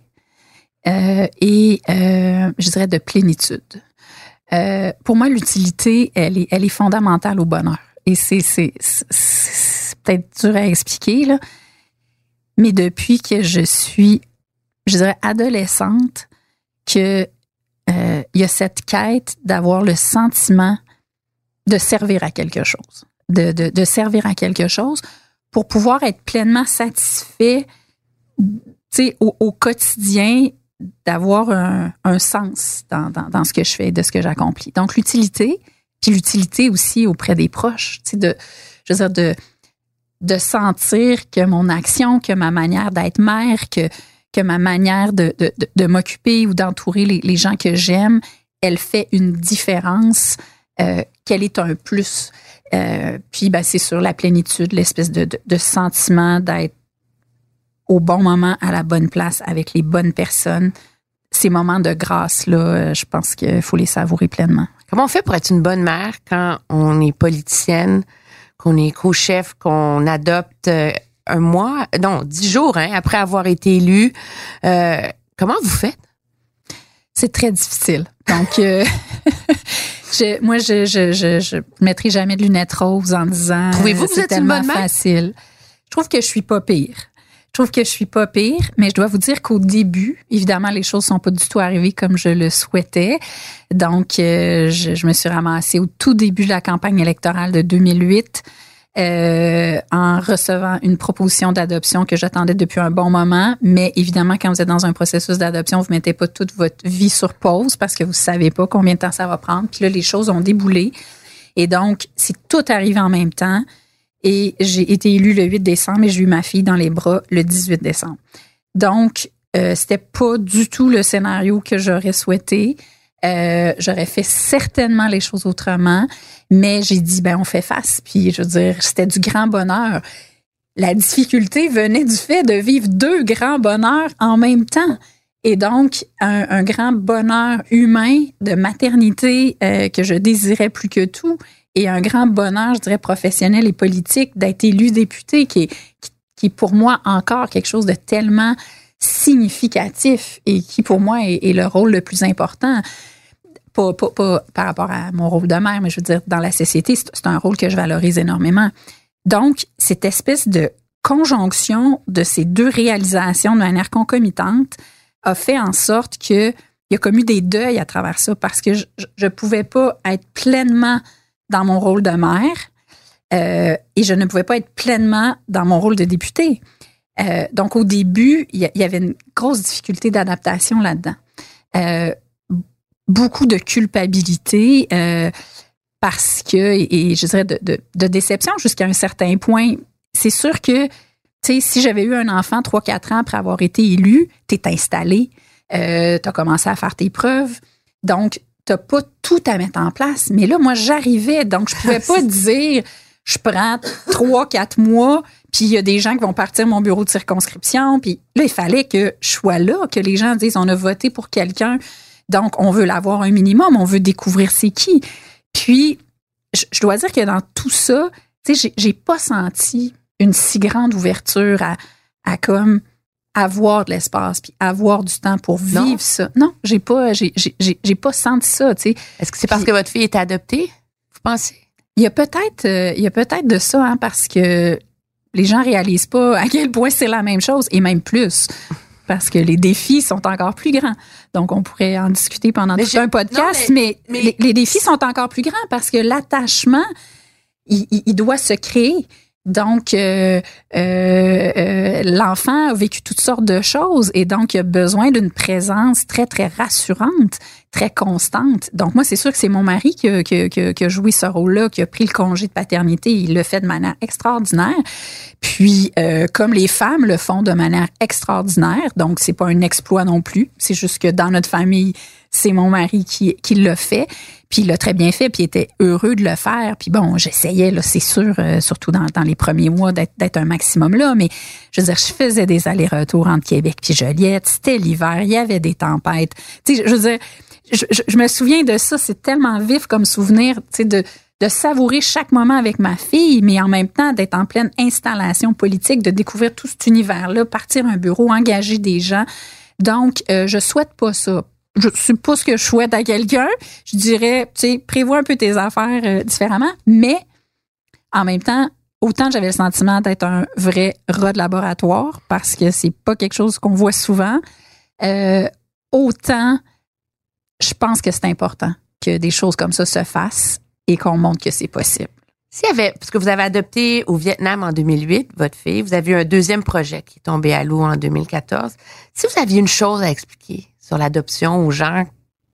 et, je dirais, de plénitude. Pour moi, l'utilité, elle est fondamentale au bonheur. Et c'est peut-être dur à expliquer, là. Mais depuis que je suis, je dirais, adolescente, que il y a cette quête d'avoir le sentiment de servir à quelque chose, de servir à quelque chose pour pouvoir être pleinement satisfait, tu sais, au quotidien, d'avoir un sens dans ce que je fais, de ce que j'accomplis. Donc l'utilité, puis l'utilité aussi auprès des proches, tu sais, je veux dire de sentir que mon action, que ma manière d'être mère, que ma manière de m'occuper ou d'entourer les gens que j'aime, elle fait une différence, qu'elle est un plus. Puis ben, c'est sur la plénitude, l'espèce de sentiment d'être au bon moment, à la bonne place, avec les bonnes personnes. Ces moments de grâce-là, je pense qu'il faut les savourer pleinement. Comment on fait pour être une bonne mère quand on est politicienne, qu'on est co-chef, qu'on adopte 10 jours après avoir été élu? Comment vous faites? C'est très difficile. Donc, je mettrai jamais de lunettes roses en disant trouvez-vous que vous êtes une bonne mère? Facile. Je trouve que je suis pas pire. Mais je dois vous dire qu'au début, évidemment, les choses sont pas du tout arrivées comme je le souhaitais. Donc, je me suis ramassée au tout début de la campagne électorale de 2008 en recevant une proposition d'adoption que j'attendais depuis un bon moment. Mais évidemment, quand vous êtes dans un processus d'adoption, vous mettez pas toute votre vie sur pause parce que vous savez pas combien de temps ça va prendre. Puis là, les choses ont déboulé. Et donc, c'est tout arrivé en même temps. Et j'ai été élue le 8 décembre et j'ai eu ma fille dans les bras le 18 décembre. Donc, c'était pas du tout le scénario que j'aurais souhaité. J'aurais fait certainement les choses autrement, mais j'ai dit, on fait face. Puis, je veux dire, c'était du grand bonheur. La difficulté venait du fait de vivre deux grands bonheurs en même temps. Et donc, un grand bonheur humain de maternité que je désirais plus que tout. Et un grand bonheur, je dirais, professionnel et politique d'être élu député qui est pour moi encore quelque chose de tellement significatif et qui pour moi est le rôle le plus important. Pas par rapport à mon rôle de mère, mais je veux dire, dans la société, c'est un rôle que je valorise énormément. Donc, cette espèce de conjonction de ces deux réalisations de manière concomitante a fait en sorte qu'il y a comme eu des deuils à travers ça parce que je pouvais pas être pleinement dans mon rôle de mère et je ne pouvais pas être pleinement dans mon rôle de députée. Donc, au début, il y avait une grosse difficulté d'adaptation là-dedans. Beaucoup de culpabilité parce que, et je dirais de déception jusqu'à un certain point. C'est sûr que, tu sais, si j'avais eu un enfant 3-4 ans après avoir été élu, t'es installé, t'as commencé à faire tes preuves, donc t'as pas tout à mettre en place. Mais là, moi, j'arrivais, donc je pouvais pas dire, je prends 3-4 mois, puis il y a des gens qui vont partir mon bureau de circonscription, puis là, il fallait que je sois là, que les gens disent, on a voté pour quelqu'un. Donc, on veut l'avoir un minimum, on veut découvrir c'est qui. Puis, je dois dire que dans tout ça, tu sais, j'ai pas senti une si grande ouverture à comme avoir de l'espace puis avoir du temps pour vivre ça. Non, j'ai pas senti ça, tu sais. Est-ce que c'est parce que votre fille est adoptée, vous pensez? Il y a peut-être de ça, hein, parce que les gens réalisent pas à quel point c'est la même chose et même plus. Parce que les défis sont encore plus grands. Donc, on pourrait en discuter pendant tout un podcast, mais les défis sont encore plus grands parce que l'attachement, il doit se créer. Donc, l'enfant a vécu toutes sortes de choses et donc il a besoin d'une présence très, très rassurante, très constante. Donc, moi, c'est sûr que c'est mon mari qui a joué ce rôle-là, qui a pris le congé de paternité. Il le fait de manière extraordinaire. Puis, comme les femmes le font de manière extraordinaire, donc c'est pas un exploit non plus. C'est juste que dans notre famille, c'est mon mari qui le fait. Puis il l'a très bien fait, puis il était heureux de le faire. Puis bon, j'essayais, là, c'est sûr, surtout dans les premiers mois, d'être un maximum là. Mais je veux dire, je faisais des allers-retours entre Québec puis Joliette. C'était l'hiver, il y avait des tempêtes. Tu sais, je veux dire, je me souviens de ça. C'est tellement vif comme souvenir, tu sais, de savourer chaque moment avec ma fille, mais en même temps d'être en pleine installation politique, de découvrir tout cet univers-là, partir un bureau, engager des gens. Donc, je souhaite pas ça. Je sais pas ce que je souhaite à quelqu'un. Je dirais, tu sais, prévois un peu tes affaires différemment. Mais, en même temps, autant j'avais le sentiment d'être un vrai rat de laboratoire parce que c'est pas quelque chose qu'on voit souvent. Autant, je pense que c'est important que des choses comme ça se fassent et qu'on montre que c'est possible. S'il y avait, parce que vous avez adopté au Vietnam en 2008, votre fille, vous avez eu un deuxième projet qui est tombé à l'eau en 2014. Si vous aviez une chose à expliquer sur l'adoption aux gens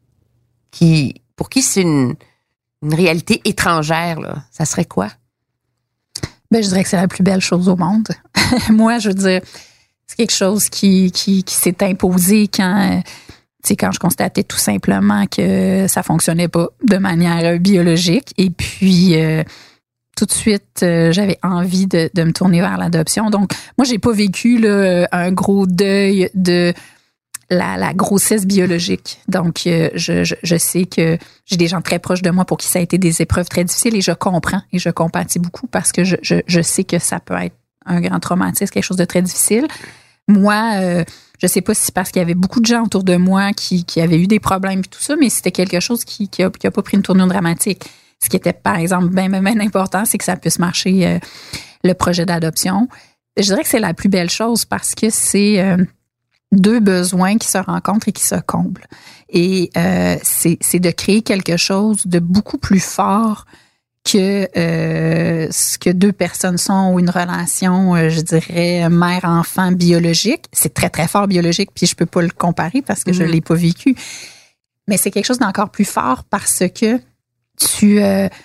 pour qui c'est une réalité étrangère, là, ça serait quoi? Ben, je dirais que c'est la plus belle chose au monde. Moi, je veux dire, c'est quelque chose qui s'est imposé quand je constatais tout simplement que ça fonctionnait pas de manière biologique. Et puis, tout de suite, j'avais envie de me tourner vers l'adoption. Donc, moi, j'ai pas vécu là, un gros deuil de la grossesse biologique. Donc, je sais que j'ai des gens très proches de moi pour qui ça a été des épreuves très difficiles et je comprends et je compatis beaucoup parce que je sais que ça peut être un grand traumatisme, quelque chose de très difficile. Moi, je sais pas si c'est parce qu'il y avait beaucoup de gens autour de moi qui avaient eu des problèmes et tout ça, mais c'était quelque chose qui a pas pris une tournure dramatique. Ce qui était, par exemple, bien important, c'est que ça puisse marcher, le projet d'adoption. Je dirais que c'est la plus belle chose parce que c'est deux besoins qui se rencontrent et qui se comblent. Et c'est de créer quelque chose de beaucoup plus fort que ce que deux personnes sont ou une relation, je dirais, mère-enfant biologique. C'est très, très fort biologique, puis je peux pas le comparer parce que je l'ai pas vécu. Mais c'est quelque chose d'encore plus fort parce que tu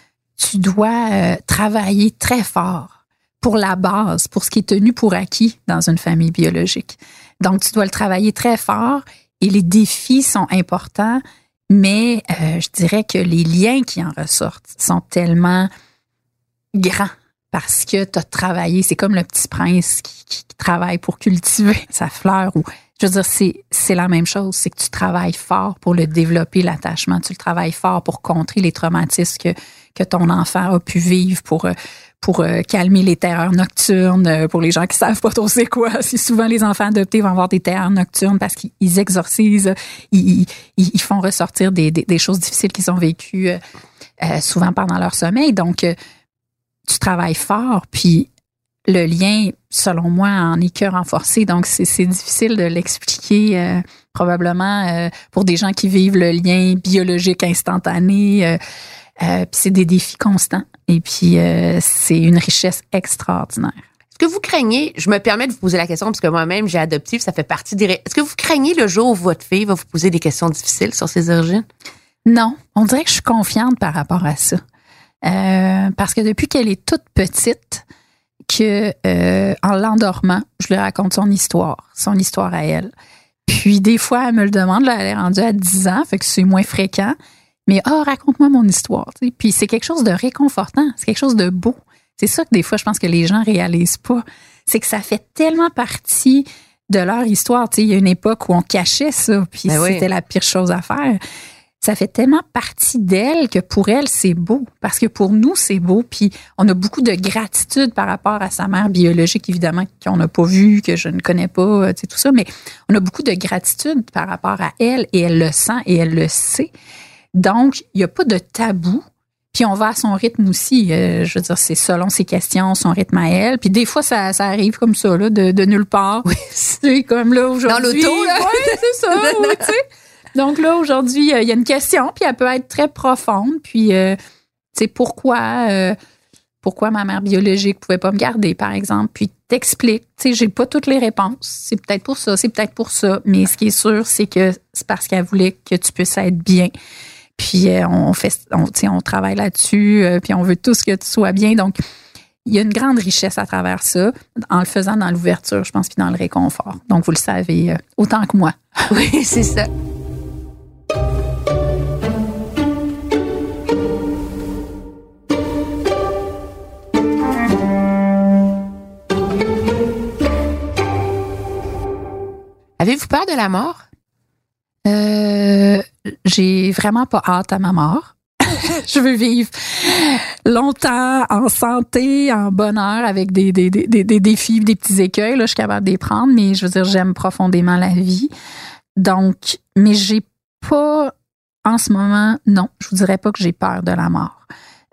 dois travailler très fort pour la base, pour ce qui est tenu pour acquis dans une famille biologique. Donc, tu dois le travailler très fort et les défis sont importants, mais je dirais que les liens qui en ressortent sont tellement grands parce que tu as travaillé. C'est comme le petit prince qui travaille pour cultiver sa fleur ou je veux dire, c'est la même chose. C'est que tu travailles fort pour le développer, l'attachement. Tu le travailles fort pour contrer les traumatismes que ton enfant a pu vivre, pour calmer les terreurs nocturnes. Pour les gens qui savent pas trop c'est quoi, c'est souvent les enfants adoptés vont avoir des terreurs nocturnes parce qu'ils exorcisent, ils font ressortir des choses difficiles qu'ils ont vécues souvent pendant leur sommeil. Donc, tu travailles fort, puis le lien, selon moi, en est que renforcé. Donc, c'est difficile de l'expliquer probablement pour des gens qui vivent le lien biologique instantané. Puis c'est des défis constants. Et puis, c'est une richesse extraordinaire. Est-ce que vous craignez, je me permets de vous poser la question parce que moi-même, j'ai adopté, ça fait partie des... Est-ce que vous craignez le jour où votre fille va vous poser des questions difficiles sur ses origines? Non, on dirait que je suis confiante par rapport à ça. Parce que depuis qu'elle est toute petite, en l'endormant, je lui raconte son histoire à elle. Puis des fois, elle me le demande, là, elle est rendue à 10 ans, fait que c'est moins fréquent. Mais raconte-moi mon histoire. Tu sais. Puis c'est quelque chose de réconfortant, c'est quelque chose de beau. C'est ça que des fois, je pense que les gens réalisent pas. C'est que ça fait tellement partie de leur histoire. Tu sais, il y a une époque où on cachait ça, puis c'était la pire chose à faire. Ça fait tellement partie d'elle que pour elle, c'est beau. Parce que pour nous, c'est beau. Puis on a beaucoup de gratitude par rapport à sa mère biologique, évidemment, qu'on n'a pas vue, que je ne connais pas, tu sais, tout ça. Mais on a beaucoup de gratitude par rapport à elle et elle le sent et elle le sait. Donc, il n'y a pas de tabou. Puis on va à son rythme aussi. Je veux dire, c'est selon ses questions, son rythme à elle. Puis des fois, ça arrive comme ça, là, de nulle part. Oui. C'est comme là, aujourd'hui. Dans l'auto, là. Oui, c'est ça. Oui, tu sais. Donc là, aujourd'hui, il y a une question, puis elle peut être très profonde. Puis, tu sais, pourquoi ma mère biologique pouvait pas me garder, par exemple. Puis t'expliques. Tu sais, j'ai pas toutes les réponses. C'est peut-être pour ça, c'est peut-être pour ça. Mais ce qui est sûr, c'est que c'est parce qu'elle voulait que tu puisses être bien. Puis on travaille là-dessus, puis on veut tous que tu sois bien. Donc, il y a une grande richesse à travers ça, en le faisant dans l'ouverture, je pense, puis dans le réconfort. Donc, vous le savez autant que moi. Oui, c'est ça. Avez-vous peur de la mort? J'ai vraiment pas hâte à ma mort. Je veux vivre longtemps, en santé, en bonheur, avec des défis, des petits écueils. Là, je suis capable de les prendre, mais je veux dire, j'aime profondément la vie. Donc, mais j'ai pas, en ce moment, non, je vous dirais pas que j'ai peur de la mort.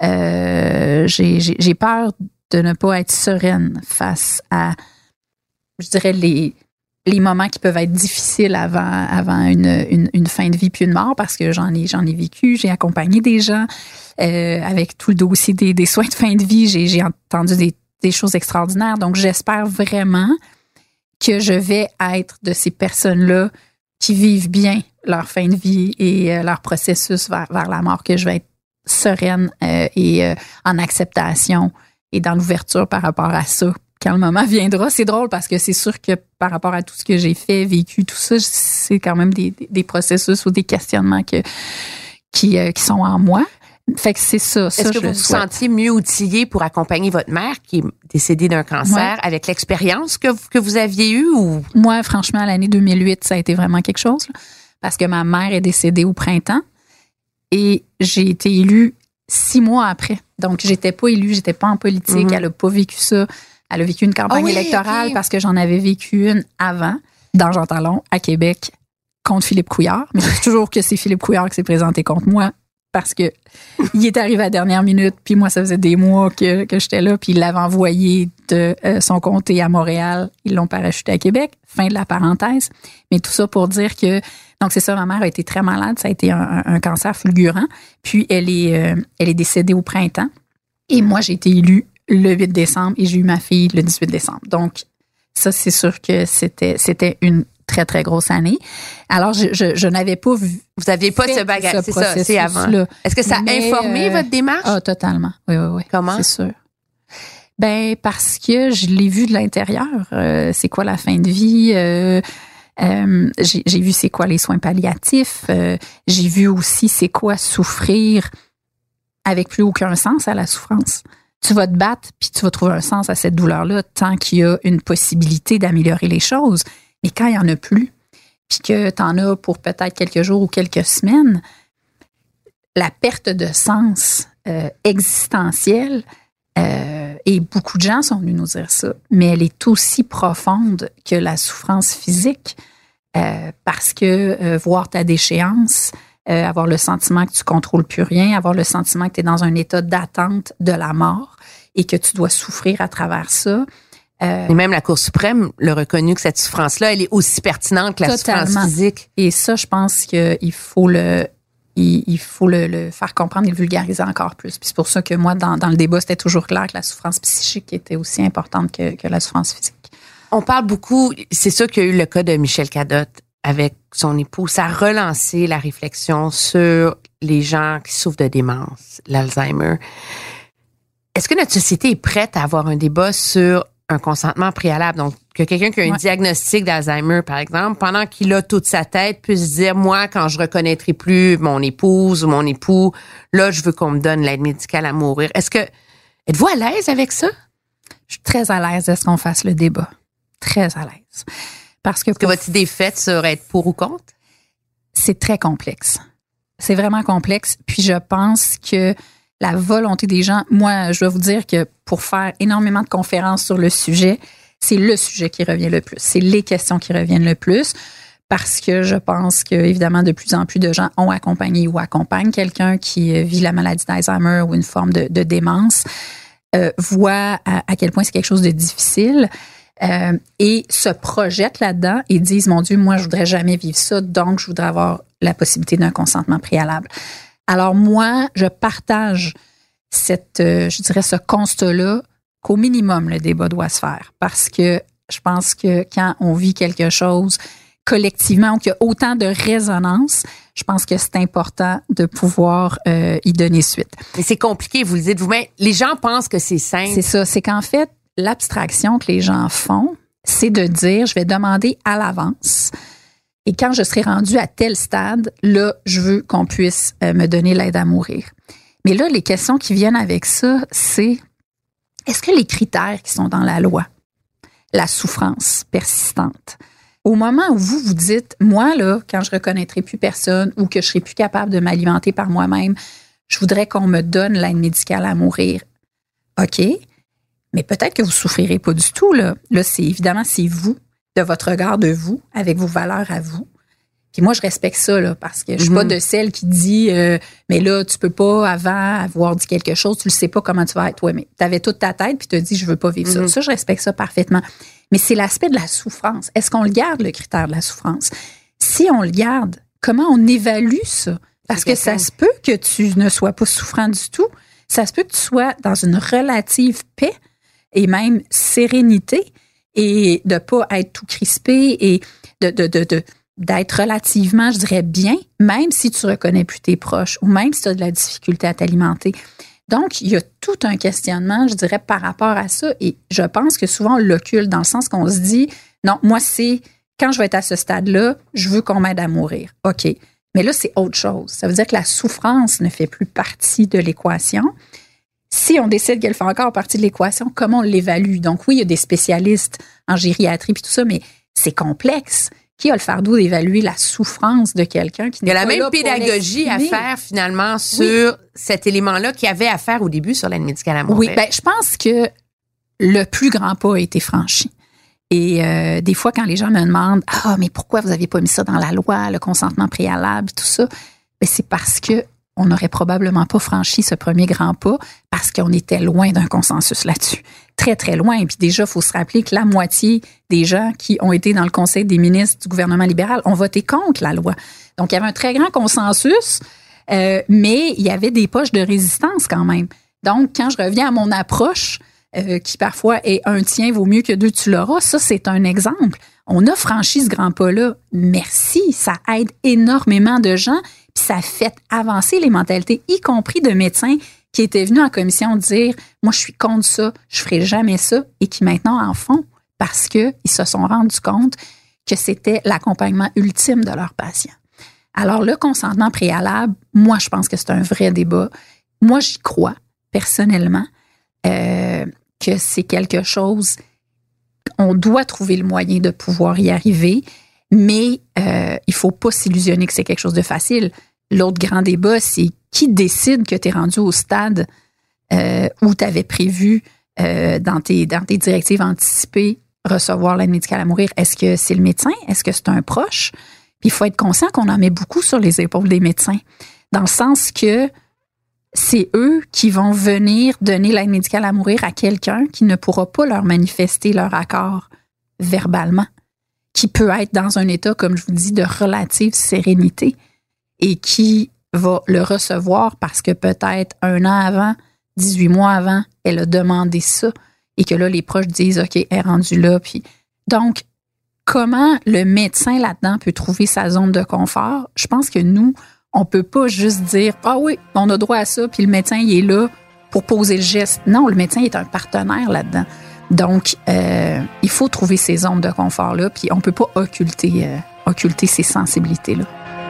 J'ai peur de ne pas être sereine face à, je dirais, les moments qui peuvent être difficiles avant une fin de vie puis une mort, parce que j'en ai vécu, j'ai accompagné des gens avec tout le dossier des soins de fin de vie, j'ai entendu des choses extraordinaires. Donc, j'espère vraiment que je vais être de ces personnes-là qui vivent bien leur fin de vie et leur processus vers la mort, que je vais être sereine et en acceptation et dans l'ouverture par rapport à ça. Quand le moment viendra, c'est drôle parce que c'est sûr que par rapport à tout ce que j'ai fait, vécu, tout ça, c'est quand même des processus ou des questionnements qui sont en moi. Fait que c'est ça. Est-ce que vous vous sentiez mieux outillé pour accompagner votre mère qui est décédée d'un cancer avec l'expérience que vous aviez eue ou? Moi, franchement, l'année 2008, ça a été vraiment quelque chose, là, parce que ma mère est décédée au printemps et j'ai été élue 6 mois après. Donc, j'étais pas élue, j'étais pas en politique, elle a pas vécu ça. Elle a vécu une campagne électorale parce que j'en avais vécu une avant, dans Jean Talon, à Québec, contre Philippe Couillard. Mais je dis toujours que c'est Philippe Couillard qui s'est présenté contre moi parce que il est arrivé à la dernière minute, puis moi, ça faisait des mois que j'étais là, puis il l'avait envoyé de son comté à Montréal. Ils l'ont parachuté à Québec. Fin de la parenthèse. Mais tout ça pour dire que... Donc, c'est ça, ma mère a été très malade. Ça a été un cancer fulgurant. Puis, elle est décédée au printemps. Et moi, j'ai été élue le 8 décembre et j'ai eu ma fille le 18 décembre. Donc, ça, c'est sûr que c'était une très, très grosse année. Alors, je n'avais pas vu... Vous n'aviez pas ce bagage, c'est ça, c'est avant. Est-ce que ça a informé votre démarche? Ah, totalement. Oui. Comment? C'est sûr. Ben, parce que je l'ai vu de l'intérieur. C'est quoi la fin de vie? J'ai vu c'est quoi les soins palliatifs. J'ai vu aussi c'est quoi souffrir avec plus aucun sens à la souffrance. Tu vas te battre puis tu vas trouver un sens à cette douleur-là tant qu'il y a une possibilité d'améliorer les choses. Mais quand il n'y en a plus, puis que tu en as pour peut-être quelques jours ou quelques semaines, la perte de sens existentielle, et beaucoup de gens sont venus nous dire ça, mais elle est aussi profonde que la souffrance physique, parce que voir ta déchéance, avoir le sentiment que tu contrôles plus rien, avoir le sentiment que tu es dans un état d'attente de la mort et que tu dois souffrir à travers ça. Et même la Cour suprême l'a reconnu que cette souffrance-là, elle est aussi pertinente que la souffrance physique. Et ça, je pense qu'il faut le faire comprendre et le vulgariser encore plus. Puis c'est pour ça que moi, dans le débat, c'était toujours clair que la souffrance psychique était aussi importante que la souffrance physique. On parle beaucoup, c'est sûr qu'il y a eu le cas de Michel Cadotte avec son époux. Ça a relancé la réflexion sur les gens qui souffrent de démence, l'Alzheimer. Est-ce que notre société est prête à avoir un débat sur un consentement préalable? Donc, que quelqu'un qui a un diagnostic d'Alzheimer, par exemple, pendant qu'il a toute sa tête, puisse dire, moi, quand je reconnaîtrai plus mon épouse ou mon époux, là, je veux qu'on me donne l'aide médicale à mourir. Êtes-vous à l'aise avec ça? Je suis très à l'aise de ce qu'on fasse le débat. Très à l'aise. Parce que votre idée faite sur être pour ou contre? C'est très complexe. C'est vraiment complexe. Puis je pense que la volonté des gens, moi, je dois vous dire que pour faire énormément de conférences sur le sujet, c'est le sujet qui revient le plus. C'est les questions qui reviennent le plus. Parce que je pense que, évidemment, de plus en plus de gens ont accompagné ou accompagnent quelqu'un qui vit la maladie d'Alzheimer ou une forme de démence, voient à quel point c'est quelque chose de difficile. Et se projettent là-dedans et disent, mon Dieu, moi, je voudrais jamais vivre ça, donc je voudrais avoir la possibilité d'un consentement préalable. Alors moi, je partage je dirais ce constat-là qu'au minimum, le débat doit se faire. Parce que je pense que quand on vit quelque chose collectivement ou qu'il y a autant de résonance, je pense que c'est important de pouvoir y donner suite. Mais c'est compliqué, vous le dites vous-même. Les gens pensent que c'est simple. C'est ça, c'est qu'en fait, l'abstraction que les gens font, c'est de dire, je vais demander à l'avance. Et quand je serai rendu à tel stade, là, je veux qu'on puisse me donner l'aide à mourir. Mais là, les questions qui viennent avec ça, c'est est-ce que les critères qui sont dans la loi, la souffrance persistante, au moment où vous dites, moi, là, quand je reconnaîtrai plus personne ou que je serai plus capable de m'alimenter par moi-même, je voudrais qu'on me donne l'aide médicale à mourir. OK. Mais peut-être que vous souffrirez pas du tout, là. Là, c'est vous, de votre regard de vous, avec vos valeurs à vous. Puis moi, je respecte ça, là, parce que je suis pas de celle qui dit, mais là, tu peux pas, avant avoir dit quelque chose, tu le sais pas comment tu vas être. Ouais, mais t'avais toute ta tête, puis tu as dit, je veux pas vivre ça. Ça, je respecte ça parfaitement. Mais c'est l'aspect de la souffrance. Est-ce qu'on le garde, le critère de la souffrance? Si on le garde, comment on évalue ça? Parce que ça se peut que tu ne sois pas souffrant du tout. Ça se peut que tu sois dans une relative paix et même sérénité et de pas être tout crispé et d'être relativement, je dirais, bien, même si tu reconnais plus tes proches ou même si tu as de la difficulté à t'alimenter. Donc, il y a tout un questionnement, je dirais, par rapport à ça et je pense que souvent on l'occulte dans le sens qu'on se dit, non, moi, c'est quand je vais être à ce stade-là, je veux qu'on m'aide à mourir. OK. Mais là, c'est autre chose. Ça veut dire que la souffrance ne fait plus partie de l'équation. Si on décide qu'elle fait encore partie de l'équation, comment on l'évalue? Donc oui, il y a des spécialistes en gériatrie et tout ça, mais c'est complexe. Qui a le fardeau d'évaluer la souffrance de quelqu'un qui n'est pas là? Il y a la même pédagogie à faire finalement sur cet élément-là qu'il y avait à faire au début sur l'aide médicale à mourir. Oui, ben je pense que le plus grand pas a été franchi. Et des fois, quand les gens me demandent « Ah, mais pourquoi vous n'avez pas mis ça dans la loi, le consentement préalable, tout ça? » Ben c'est parce que on n'aurait probablement pas franchi ce premier grand pas parce qu'on était loin d'un consensus là-dessus. Très, très loin. Et puis déjà, il faut se rappeler que la moitié des gens qui ont été dans le Conseil des ministres du gouvernement libéral ont voté contre la loi. Donc, il y avait un très grand consensus, mais il y avait des poches de résistance quand même. Donc, quand je reviens à mon approche, qui parfois est un tien vaut mieux que deux tu l'auras, ça, c'est un exemple. On a franchi ce grand pas-là. Merci, ça aide énormément de gens. Puis ça fait avancer les mentalités, y compris de médecins qui étaient venus en commission dire « Moi, je suis contre ça, je ferai jamais ça » et qui maintenant en font parce qu'ils se sont rendus compte que c'était l'accompagnement ultime de leurs patients. Alors, le consentement préalable, moi, je pense que c'est un vrai débat. Moi, j'y crois, personnellement, que c'est quelque chose on doit trouver le moyen de pouvoir y arriver, mais il faut pas s'illusionner que c'est quelque chose de facile. L'autre grand débat, c'est qui décide que tu es rendu au stade où tu avais prévu dans tes directives anticipées recevoir l'aide médicale à mourir. Est-ce que c'est le médecin? Est-ce que c'est un proche? Puis il faut être conscient qu'on en met beaucoup sur les épaules des médecins, dans le sens que c'est eux qui vont venir donner l'aide médicale à mourir à quelqu'un qui ne pourra pas leur manifester leur accord verbalement, qui peut être dans un état, comme je vous dis, de relative sérénité et qui va le recevoir parce que peut-être 1 an avant, 18 mois avant, elle a demandé ça et que là, les proches disent « OK, elle est rendue là. » Puis, donc, comment le médecin là-dedans peut trouver sa zone de confort? Je pense que nous, on peut pas juste dire « Ah oui, on a droit à ça, puis le médecin, il est là pour poser le geste. » Non, le médecin est un partenaire là-dedans. Donc, il faut trouver ces zones de confort-là, puis on peut pas occulter ces sensibilités-là.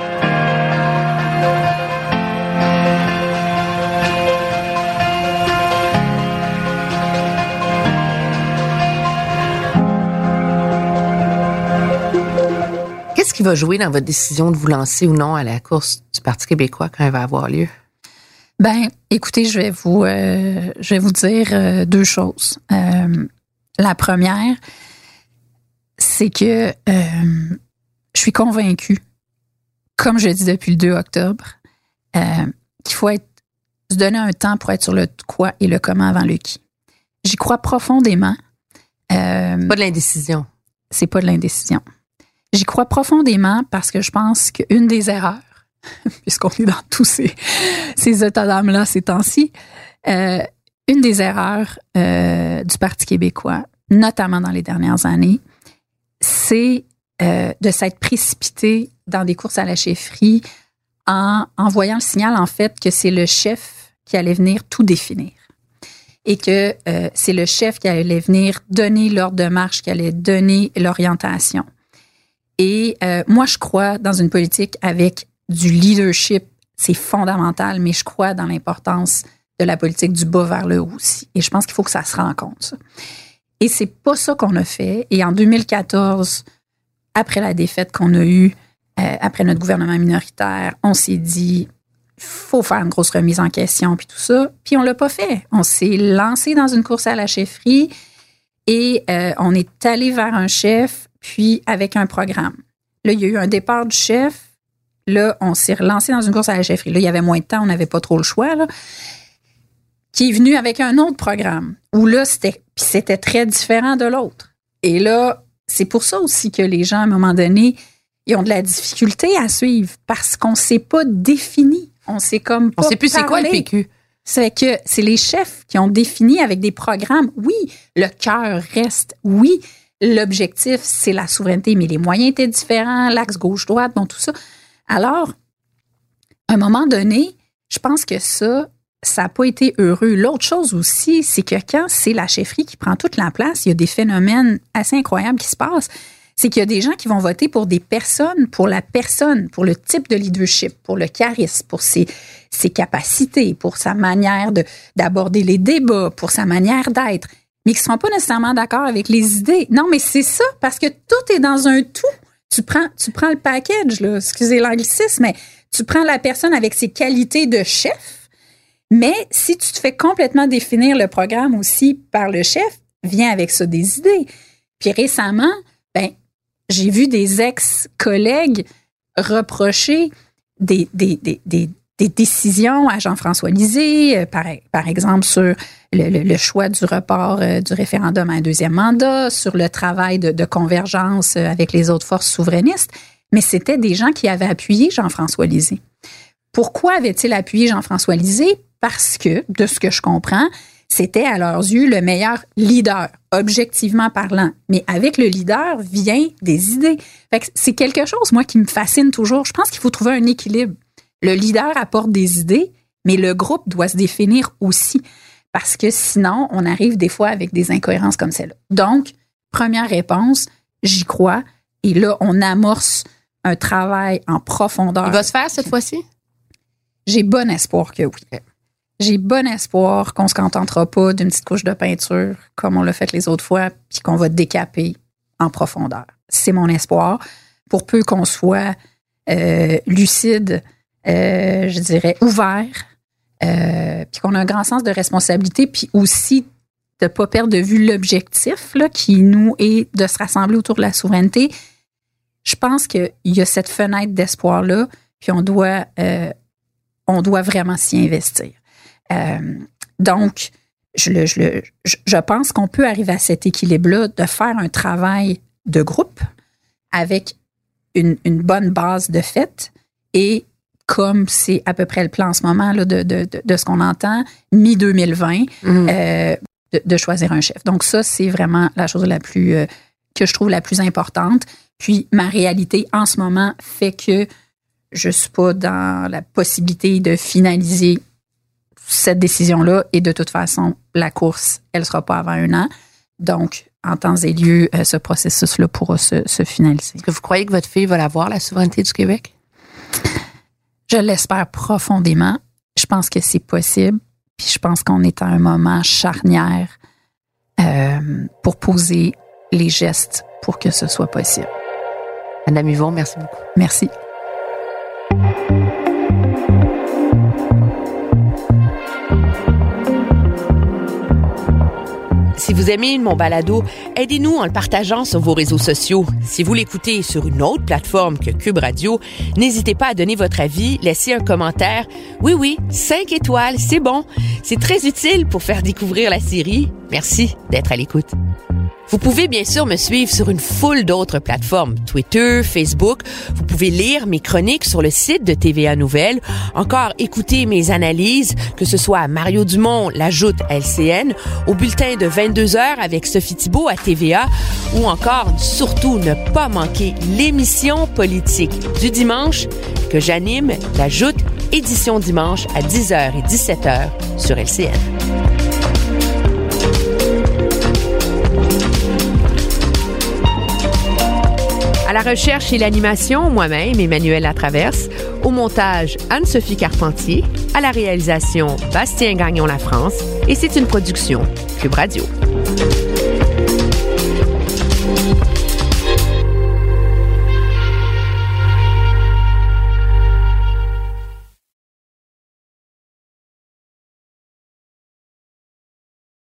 Qu'est-ce qui va jouer dans votre décision de vous lancer ou non à la course du Parti québécois quand elle va avoir lieu? Ben, écoutez, je vais vous dire 2 choses. La première, c'est que je suis convaincue, comme je dis depuis le 2 octobre, qu'il faut se donner un temps pour être sur le quoi et le comment avant le qui. J'y crois profondément. Pas de l'indécision. C'est pas de l'indécision. J'y crois profondément parce que je pense qu'une des erreurs, puisqu'on est dans tous ces états d'âme-là ces temps-ci, une des erreurs du Parti québécois, notamment dans les dernières années, c'est de s'être précipité dans des courses à la chefferie en voyant le signal, en fait, que c'est le chef qui allait venir tout définir. Et que c'est le chef qui allait venir donner l'ordre de marche, qui allait donner l'orientation. Et moi, je crois dans une politique avec du leadership, c'est fondamental, mais je crois dans l'importance de la politique du bas vers le haut aussi. Et je pense qu'il faut que ça se rencontre, ça. Et c'est pas ça qu'on a fait. Et en 2014, après la défaite qu'on a eue, après notre gouvernement minoritaire, on s'est dit, il faut faire une grosse remise en question, puis tout ça. Puis on l'a pas fait. On s'est lancé dans une course à la chefferie et on est allé vers un chef, puis avec un programme. Là, il y a eu un départ du chef. Là, on s'est relancé dans une course à la chefferie. Là, il y avait moins de temps, on n'avait pas trop le choix, là. Qui est venu avec un autre programme, où là, c'était très différent de l'autre. Et là, c'est pour ça aussi que les gens, à un moment donné, ils ont de la difficulté à suivre, parce qu'on ne s'est pas défini. On sait comme pas on sait plus parler. C'est quoi le PQ. C'est que c'est les chefs qui ont défini avec des programmes. Oui, le cœur reste. Oui, l'objectif, c'est la souveraineté, mais les moyens étaient différents, l'axe gauche-droite, bon, tout ça. Alors, à un moment donné, je pense que ça n'a pas été heureux. L'autre chose aussi, c'est que quand c'est la chefferie qui prend toute la place, il y a des phénomènes assez incroyables qui se passent. C'est qu'il y a des gens qui vont voter pour des personnes, pour la personne, pour le type de leadership, pour le charisme, pour ses capacités, pour sa manière d'aborder les débats, pour sa manière d'être, mais qui ne sont pas nécessairement d'accord avec les idées. Non, mais c'est ça, parce que tout est dans un tout. Tu prends le package, là, excusez l'anglicisme, mais tu prends la personne avec ses qualités de chef, mais si tu te fais complètement définir le programme aussi par le chef, vient avec ça des idées. Puis récemment, j'ai vu des ex-collègues reprocher des décisions à Jean-François Lisée, par exemple sur le choix du report du référendum à un 2e mandat, sur le travail de convergence avec les autres forces souverainistes, mais c'était des gens qui avaient appuyé Jean-François Lisée. Pourquoi avait-il appuyé Jean-François Lisée? Parce que, de ce que je comprends, c'était à leurs yeux le meilleur leader, objectivement parlant. Mais avec le leader vient des idées. Fait que c'est quelque chose, moi, qui me fascine toujours. Je pense qu'il faut trouver un équilibre. Le leader apporte des idées, mais le groupe doit se définir aussi. Parce que sinon, on arrive des fois avec des incohérences comme celle-là. Donc, première réponse, j'y crois. Et là, on amorce un travail en profondeur. Il va se faire cette fois-ci? J'ai bon espoir que oui. j'ai bon espoir qu'on se contentera pas d'une petite couche de peinture comme on l'a fait les autres fois, puis qu'on va décaper en profondeur. C'est mon espoir. Pour peu qu'on soit lucide, je dirais ouvert, puis qu'on a un grand sens de responsabilité, puis aussi de ne pas perdre de vue l'objectif là, qui nous est de se rassembler autour de la souveraineté. Je pense qu'il y a cette fenêtre d'espoir-là, puis on doit vraiment s'y investir. Donc, je pense qu'on peut arriver à cet équilibre-là de faire un travail de groupe avec une bonne base de fait et comme c'est à peu près le plan en ce moment là, de ce qu'on entend, mi-2020, de choisir un chef. Donc ça, c'est vraiment la chose que je trouve la plus importante. Puis ma réalité en ce moment fait que je suis pas dans la possibilité de finaliser cette décision-là et de toute façon, la course, elle sera pas avant 1 an. Donc, en temps et lieu, ce processus-là pourra se finaliser. Est-ce que vous croyez que votre fille va l'avoir, la souveraineté du Québec? Je l'espère profondément. Je pense que c'est possible. Puis je pense qu'on est à un moment charnière pour poser les gestes pour que ce soit possible. Madame Yvon, merci beaucoup. Merci. Si vous aimez mon balado, aidez-nous en le partageant sur vos réseaux sociaux. Si vous l'écoutez sur une autre plateforme que Cube Radio, n'hésitez pas à donner votre avis, laisser un commentaire. Oui, 5 étoiles, c'est bon. C'est très utile pour faire découvrir la série. Merci d'être à l'écoute. Vous pouvez bien sûr me suivre sur une foule d'autres plateformes, Twitter, Facebook. Vous pouvez lire mes chroniques sur le site de TVA Nouvelles, encore écouter mes analyses, que ce soit à Mario Dumont, La Joute à LCN, au bulletin de 22h avec Sophie Thibault à TVA, ou encore, surtout, ne pas manquer l'émission politique du dimanche que j'anime, La Joute, édition dimanche à 10h et 17h sur LCN. À la recherche et l'animation, moi-même, Emmanuelle Latraverse. Au montage, Anne-Sophie Carpentier. À la réalisation, Bastien Gagnon La France. Et c'est une production Cube Radio.